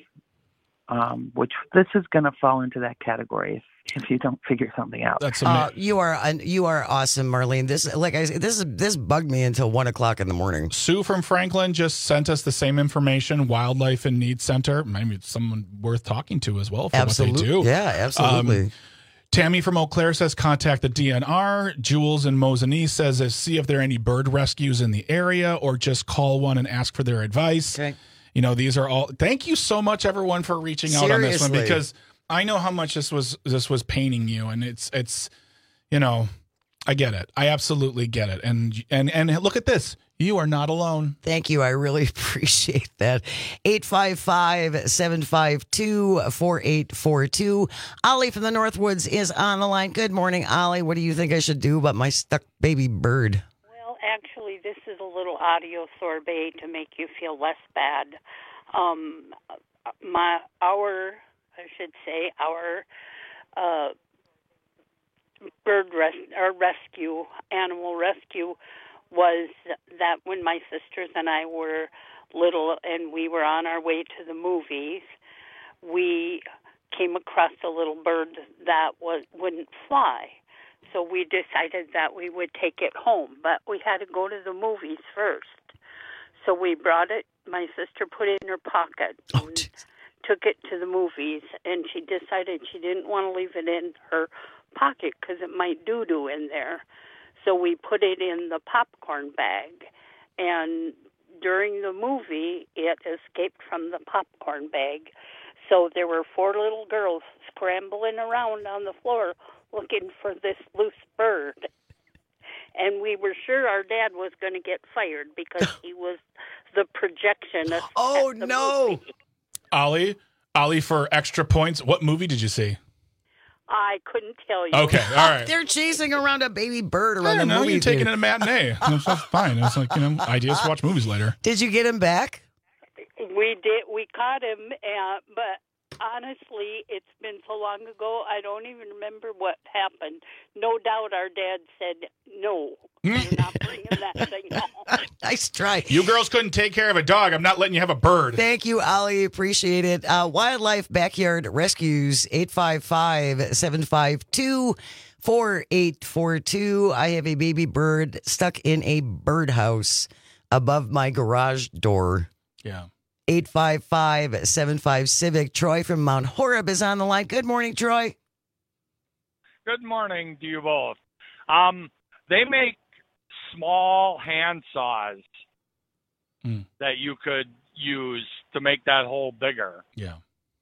um, which this is going to fall into that category if, if you don't figure something out. That's uh, you are uh, you are awesome, Marlene. This like I this is this bugged me until one o'clock in the morning. Sue from Franklin just sent us the same information. Wildlife in Need Center. Maybe it's someone worth talking to as well for absolutely. what they do. Yeah, absolutely. Um, Tammy from Eau Claire says contact the D N R. Jules in Mosinee says uh, see if there are any bird rescues in the area or just call one and ask for their advice. Okay. You know, these are all. Thank you so much, everyone, for reaching Seriously. out on this one because I know how much this was this was paining you, and it's it's you know I get it. I absolutely get it. And and and look at this. You are not alone. Thank you. I really appreciate that. eight five five, seven five two, four eight four two. Ollie from the Northwoods is on the line. Good morning, Ollie. What do you think I should do about my stuck baby bird? Well, actually, this is a little audio sorbet to make you feel less bad. Um, my, our, I should say, our uh, bird res- or rescue, animal rescue, was that when my sisters and I were little and we were on our way to the movies, we came across a little bird that was wouldn't fly. So we decided that we would take it home, but we had to go to the movies first. So we brought it, my sister put it in her pocket and oh, took it to the movies, and she decided she didn't want to leave it in her pocket because it might doo-doo in there. So we put it in the popcorn bag, and during the movie, it escaped from the popcorn bag. So there were four little girls scrambling around on the floor looking for this loose bird. And we were sure our dad was going to get fired because he was the projectionist. Oh, at the no. movie. Ollie, Ollie, for extra points, what movie did you see? I couldn't tell you. Okay, all right. They're chasing around a baby bird around Yeah, the no, movie you're taking theater. it a matinee. That's, that's fine. It's like, you know, ideas to watch movies later. Did you get him back? We did. We caught him, uh, but honestly, it's been so long ago, I don't even remember what happened. No doubt our dad said, no, you're not bringing that thing home. Nice try. You girls couldn't take care of a dog. I'm not letting you have a bird. Thank you, Ollie. Appreciate it. Uh, Wildlife Backyard Rescues, eight five five, seven five two, four eight four two. I have a baby bird stuck in a birdhouse above my garage door. Yeah. eight five five, seven five Civic. Troy from Mount Horeb is on the line. Good morning, Troy. Good morning to you both. Um, they make small hand saws mm. that you could use to make that hole bigger. Yeah.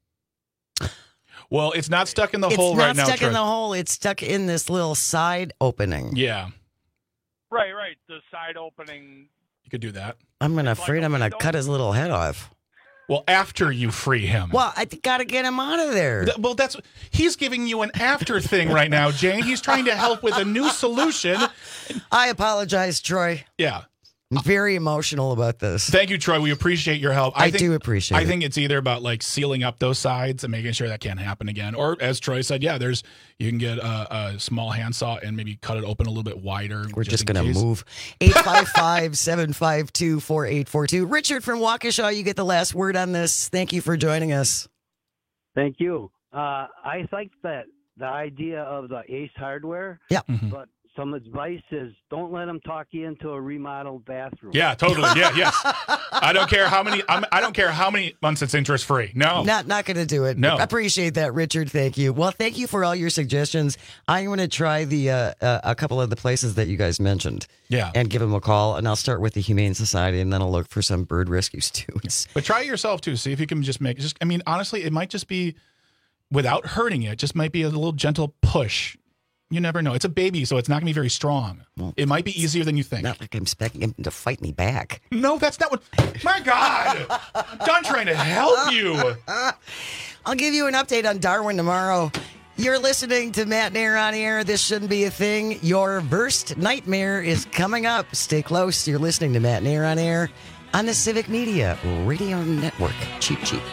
Well, it's not stuck in the it's hole right now. It's not stuck Troy. in the hole. It's stuck in this little side opening. Yeah. Right, right. The side opening. You could do that. I'm gonna afraid I'm gonna cut his little head off. Well, after you free him. Well, I got to get him out of there. Th- well, that's he's giving you an after thing right now, Jane. He's trying to help with a new solution. I apologize, Troy. Yeah. I'm very emotional about this. Thank you, Troy. We appreciate your help. I, I think, do appreciate I it. think it's either about like sealing up those sides and making sure that can't happen again, or as Troy said, yeah, there's you can get a, a small handsaw and maybe cut it open a little bit wider. We're just, just going to move. eight five five, seven five two, four eight four two. Richard from Waukesha, you get the last word on this. Thank you for joining us. Thank you. Uh, I like that the idea of the Ace Hardware. Yeah. Mm-hmm. But some advice is don't let them talk you into a remodeled bathroom. Yeah, totally. Yeah, yes. I don't care how many. I'm, I don't care how many months it's interest free. No, not not going to do it. No, I appreciate that, Richard. Thank you. Well, thank you for all your suggestions. I'm going to try the uh, uh, a couple of the places that you guys mentioned. Yeah, and give them a call, and I'll start with the Humane Society, and then I'll look for some bird rescue students. But try it yourself too. See if you can just make. Just I mean, honestly, it might just be without hurting it. Just might be a little gentle push. You never know. It's a baby, so it's not going to be very strong. Well, it might be easier than you think. Not like I'm expecting him to fight me back. No, that's not what... My God! I'm done trying to help you. I'll give you an update on Darwin tomorrow. You're listening to Matt Nair on air. This shouldn't be a thing. Your worst nightmare is coming up. Stay close. You're listening to Matt Nair on air on the Civic Media Radio Network. Cheap, cheap.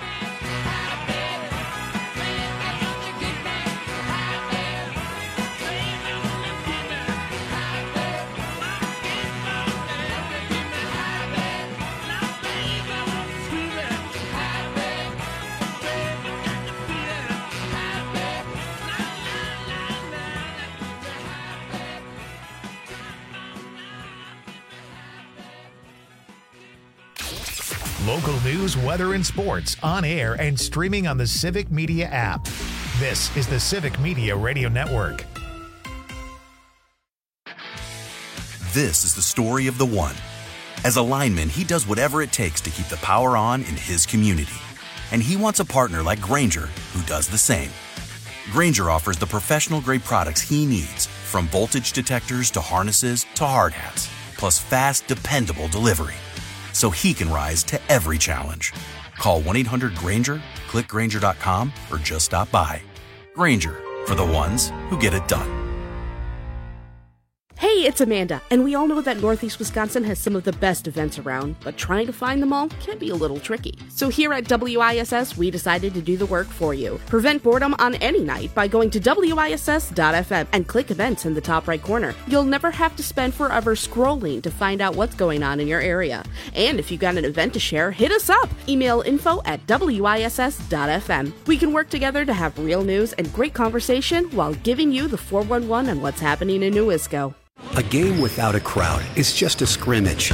Local news, weather, and sports on air and streaming on the Civic Media app. This is the Civic Media Radio Network. This is the story of the one. As a lineman, he does whatever it takes to keep the power on in his community. And he wants a partner like Grainger who does the same. Grainger offers the professional-grade products he needs, from voltage detectors to harnesses to hard hats, plus fast, dependable delivery, so he can rise to every challenge. Call one eight hundred Grainger, click Grainger dot com, or just stop by. Grainger, for the ones who get it done. Hey, it's Amanda, and we all know that Northeast Wisconsin has some of the best events around, but trying to find them all can be a little tricky. So here at W I S S, we decided to do the work for you. Prevent boredom on any night by going to W I S S dot F M and click events in the top right corner. You'll never have to spend forever scrolling to find out what's going on in your area. And if you've got an event to share, hit us up. Email info at W I S S dot F M. We can work together to have real news and great conversation while giving you the four one one on what's happening in Newisco. A game without a crowd is just a scrimmage.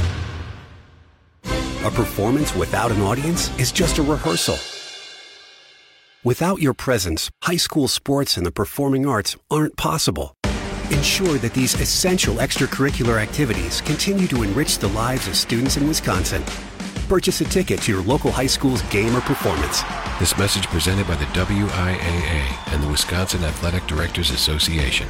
A performance without an audience is just a rehearsal. Without your presence, high school sports and the performing arts aren't possible. Ensure that these essential extracurricular activities continue to enrich the lives of students in Wisconsin. Purchase a ticket to your local high school's game or performance. This message presented by the W I A A and the Wisconsin Athletic Directors Association.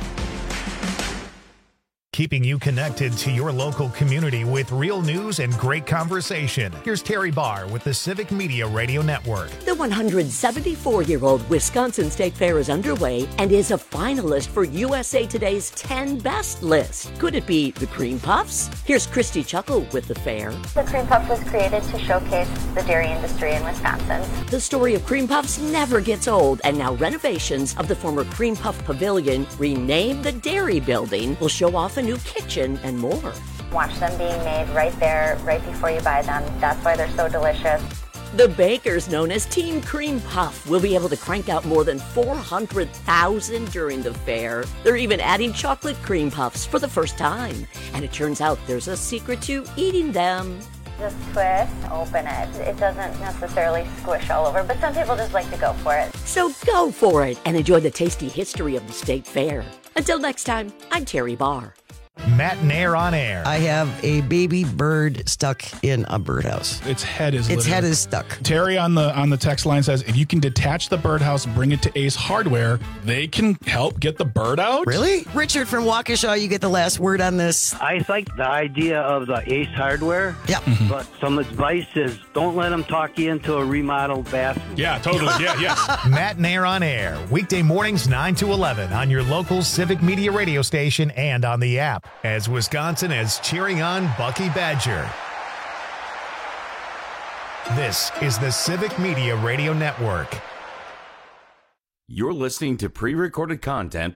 Keeping you connected to your local community with real news and great conversation. Here's Terry Barr with the Civic Media Radio Network. The one hundred seventy-four-year-old Wisconsin State Fair is underway and is a finalist for U S A Today's ten Best list. Could it be the Cream Puffs? Here's Christy Chuckle with the fair. The Cream Puff was created to showcase the dairy industry in Wisconsin. The story of Cream Puffs never gets old, and now renovations of the former Cream Puff Pavilion, renamed the Dairy Building, will show off a new kitchen and more. Watch them being made right there, right before you buy them. That's why they're so delicious. The bakers, known as Team Cream Puff, will be able to crank out more than four hundred thousand during the fair. They're even adding chocolate cream puffs for the first time. And it turns out there's a secret to eating them. Just twist, open it. It doesn't necessarily squish all over, but some people just like to go for it. So go for it and enjoy the tasty history of the State Fair. Until next time, I'm Terry Barr. Matt Nair on air. I have a baby bird stuck in a birdhouse. Its head is Its literally- head is stuck. Terry on the on the text line says, if you can detach the birdhouse, bring it to Ace Hardware, they can help get the bird out. Really? Richard from Waukesha, you get the last word on this. I like the idea of the Ace Hardware. Yeah. Mm-hmm. But some advice is don't let them talk you into a remodeled bathroom. Yeah, totally. Yeah, yes. Matt Nair on air. Weekday mornings nine to eleven on your local Civic Media radio station and on the app. As Wisconsin is cheering on Bucky Badger. This is the Civic Media Radio Network. You're listening to pre-recorded content.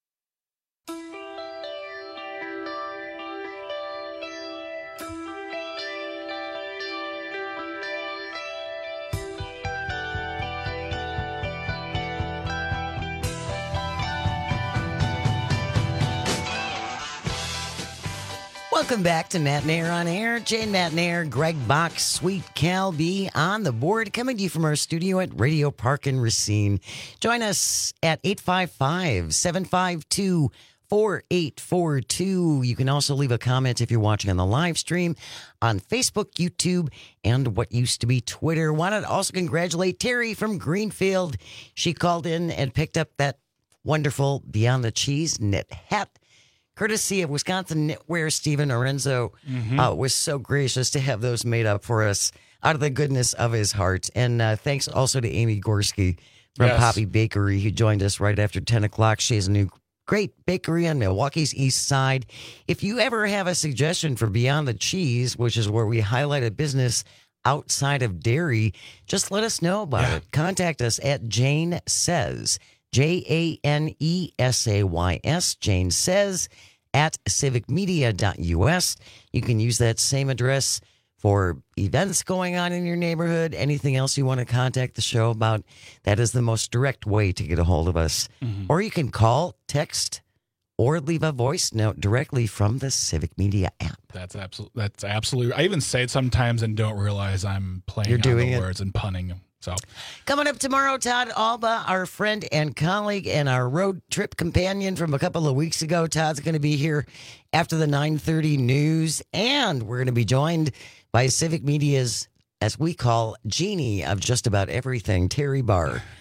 Welcome back to Matt Nair on air. Jane Matt Nair, Greg Bach, Sweet Cal B on the board, coming to you from our studio at Radio Park in Racine. Join us at eight five five, seven five two, four eight four two. You can also leave a comment if you're watching on the live stream on Facebook, YouTube, and what used to be Twitter. Want to also congratulate Terry from Greenfield. She called in and picked up that wonderful Beyond the Cheese knit hat, courtesy of Wisconsin Knitwear. Stephen Lorenzo Mm-hmm. uh, was so gracious to have those made up for us out of the goodness of his heart. And uh, thanks also to Amy Gorski from Yes. Poppy Bakery, who joined us right after ten o'clock. She has a new great bakery on Milwaukee's east side. If you ever have a suggestion for Beyond the Cheese, which is where we highlight a business outside of dairy, just let us know about it. Contact us at Jane Says, J A N E S A Y S, Jane Says, at civic media dot U S. You can use that same address for events going on in your neighborhood, anything else you want to contact the show about. That is the most direct way to get a hold of us. Mm-hmm. Or you can call, text, or leave a voice note directly from the Civic Media app. That's absolute. That's absolutely. I even say it sometimes and don't realize I'm playing You're on doing the it. words and punning. So Coming up tomorrow, Todd Alba, our friend and colleague and our road trip companion from a couple of weeks ago. Todd's going to be here after the nine thirty news, and we're going to be joined by Civic Media's, as we call, genie of just about everything, Terry Barr.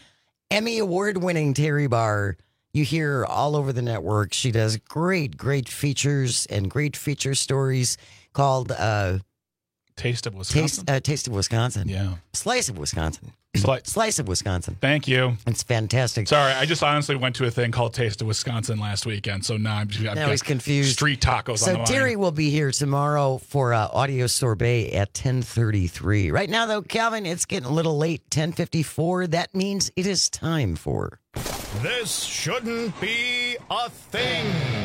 Emmy award-winning Terry Barr. You hear all over the network. She does great, great features and great feature stories called uh, Taste of Wisconsin. Taste, uh, Taste of Wisconsin. Yeah. Slice of Wisconsin. Sli- Slice of Wisconsin. Thank you. It's fantastic. Sorry, I just honestly went to a thing called Taste of Wisconsin last weekend, so now I'm just I've Now got he's confused. Street tacos So on the Terry line. will be here tomorrow for uh, Audio Sorbet at ten thirty-three. Right now, though, Calvin, it's getting a little late, ten fifty-four. That means it is time for... This shouldn't be a thing.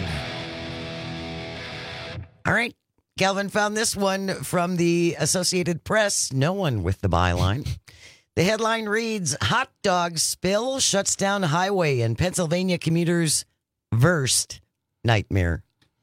All right. Calvin found this one from the Associated Press. No one with the byline. The headline reads, Hot dog spill shuts down highway and Pennsylvania commuters versed nightmare.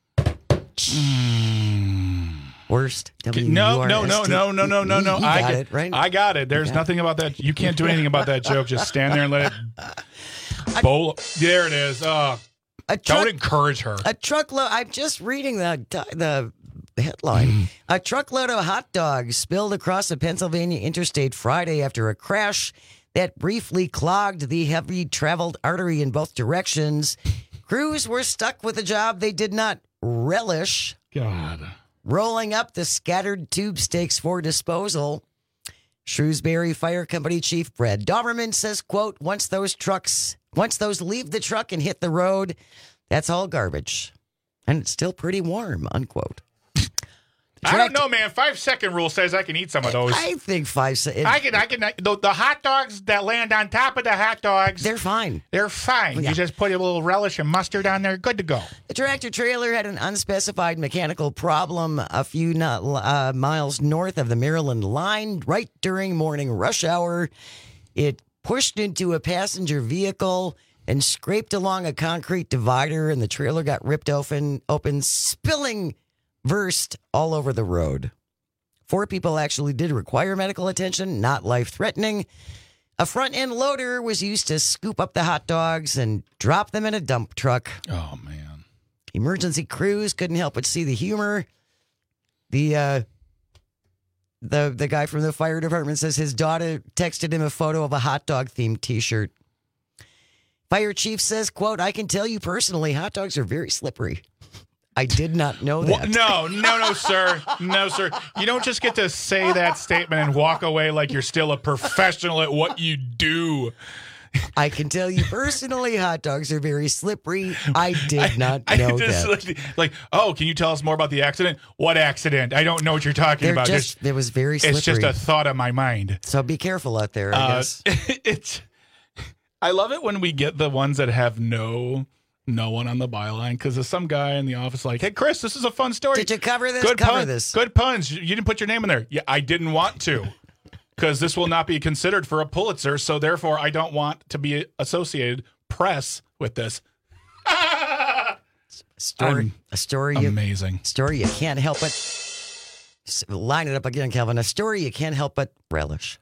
Worst. W U No, R no, S T. no, no, no, no, no, no. You I got get it, right? I got it. There's Yeah. nothing about that. You can't do anything about that joke. Just stand there and let it bowl. There it is. Oh, A truck- don't encourage her. A truckload. I'm just reading the the headline. A truckload of hot dogs spilled across the Pennsylvania interstate Friday after a crash that briefly clogged the heavily traveled artery in both directions. Crews were stuck with a job they did not relish. God. Rolling up the scattered tube steaks for disposal. Shrewsbury Fire Company Chief Brad Doberman says, quote, once those trucks, once those leave the truck and hit the road, that's all garbage. And it's still pretty warm, unquote. I don't know, man. Five second rule says I can eat some of those. I think five seconds. I can, I can. The, the hot dogs that land on top of the hot dogs, They're fine. they're fine. Yeah. You just put a little relish and mustard on there, good to go. The tractor trailer had an unspecified mechanical problem a few not, uh, miles north of the Maryland line right during morning rush hour. It pushed into a passenger vehicle and scraped along a concrete divider, and the trailer got ripped open, open spilling versed all over the road. Four people actually did require medical attention, not life-threatening. A front-end loader was used to scoop up the hot dogs and drop them in a dump truck. Oh, man. Emergency crews couldn't help but see the humor. The uh, the the guy from the fire department says his daughter texted him a photo of a hot dog-themed T-shirt. Fire chief says, quote, I can tell you personally, hot dogs are very slippery. I did not know that. What? No, no, no, sir. No, sir. You don't just get to say that statement and walk away like you're still a professional at what you do. I can tell you personally, hot dogs are very slippery. I did not I know just, that. Like, like, oh, can you tell us more about the accident? What accident? I don't know what you're talking They're about. just, it was very slippery. It's just a thought on my mind. So be careful out there, I Uh, guess. It's. I love it when we get the ones that have no no one on the byline because there's some guy in the office like, hey, Chris, this is a fun story. Did you cover this? Good Cover pun- this. Good puns. You you didn't put your name in there. Yeah, I didn't want to because this will not be considered for a Pulitzer. So therefore, I don't want to be associated press with this. Story, I'm a story, you, amazing. story you can't help but s- line it up again, Calvin. A story you can't help but relish.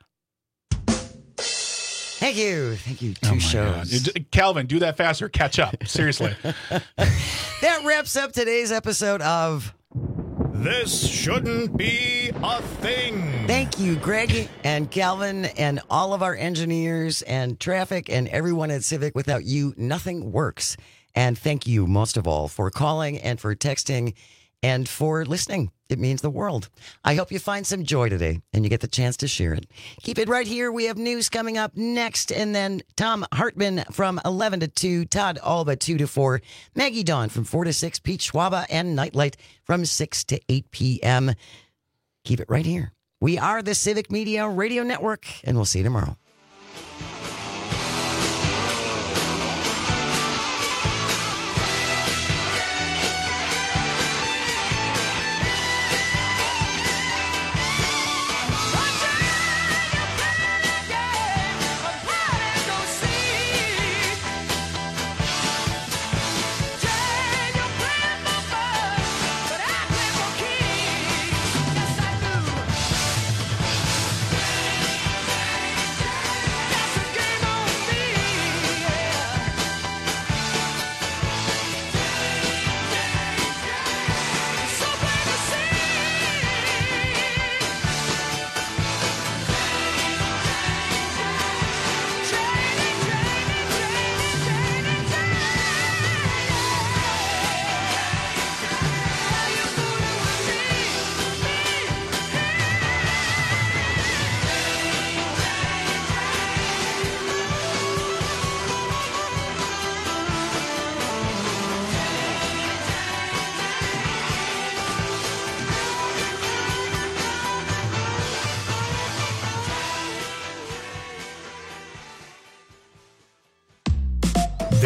Thank you, thank you. Two Oh my shows. God. You- Calvin, do that faster. Catch up. Seriously. That wraps up today's episode of This shouldn't be a thing. Thank you, Greg and Calvin and all of our engineers and traffic and everyone at Civic. Without you, nothing works. And thank you most of all for calling and for texting and for listening. It means the world. I hope you find some joy today and you get the chance to share it. Keep it right here. We have news coming up next. And then Tom Hartman from eleven to two, Todd Alba two to four, Maggie Dawn from four to six, Pete Schwaba and Nightlight from six to eight p.m. Keep it right here. We are the Civic Media Radio Network, and we'll see you tomorrow.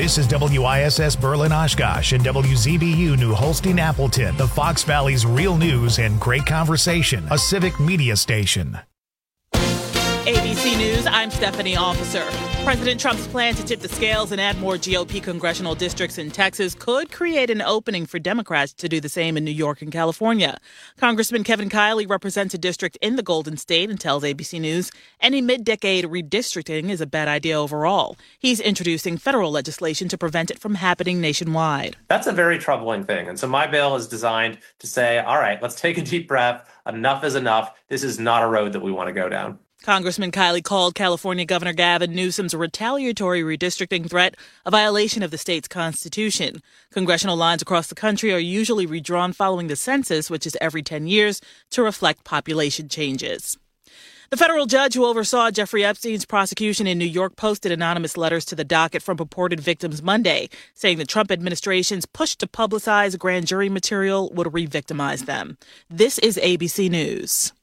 This is W I S S Berlin Oshkosh and W Z B U New Holstein Appleton, the Fox Valley's real news and great conversation, a civic media station. A B C News, I'm Stephanie Officer. President Trump's plan to tip the scales and add more G O P congressional districts in Texas could create an opening for Democrats to do the same in New York and California. Congressman Kevin Kiley represents a district in the Golden State and tells A B C News any mid-decade redistricting is a bad idea overall. He's introducing federal legislation to prevent it from happening nationwide. That's a very troubling thing. And so my bill is designed to say, all right, let's take a deep breath. Enough is enough. This is not a road that we want to go down. Congressman Kiley called California Governor Gavin Newsom's retaliatory redistricting threat a violation of the state's constitution. Congressional lines across the country are usually redrawn following the census, which is every ten years, to reflect population changes. The federal judge who oversaw Jeffrey Epstein's prosecution in New York posted anonymous letters to the docket from purported victims Monday, saying the Trump administration's push to publicize grand jury material would re-victimize them. This is A B C News.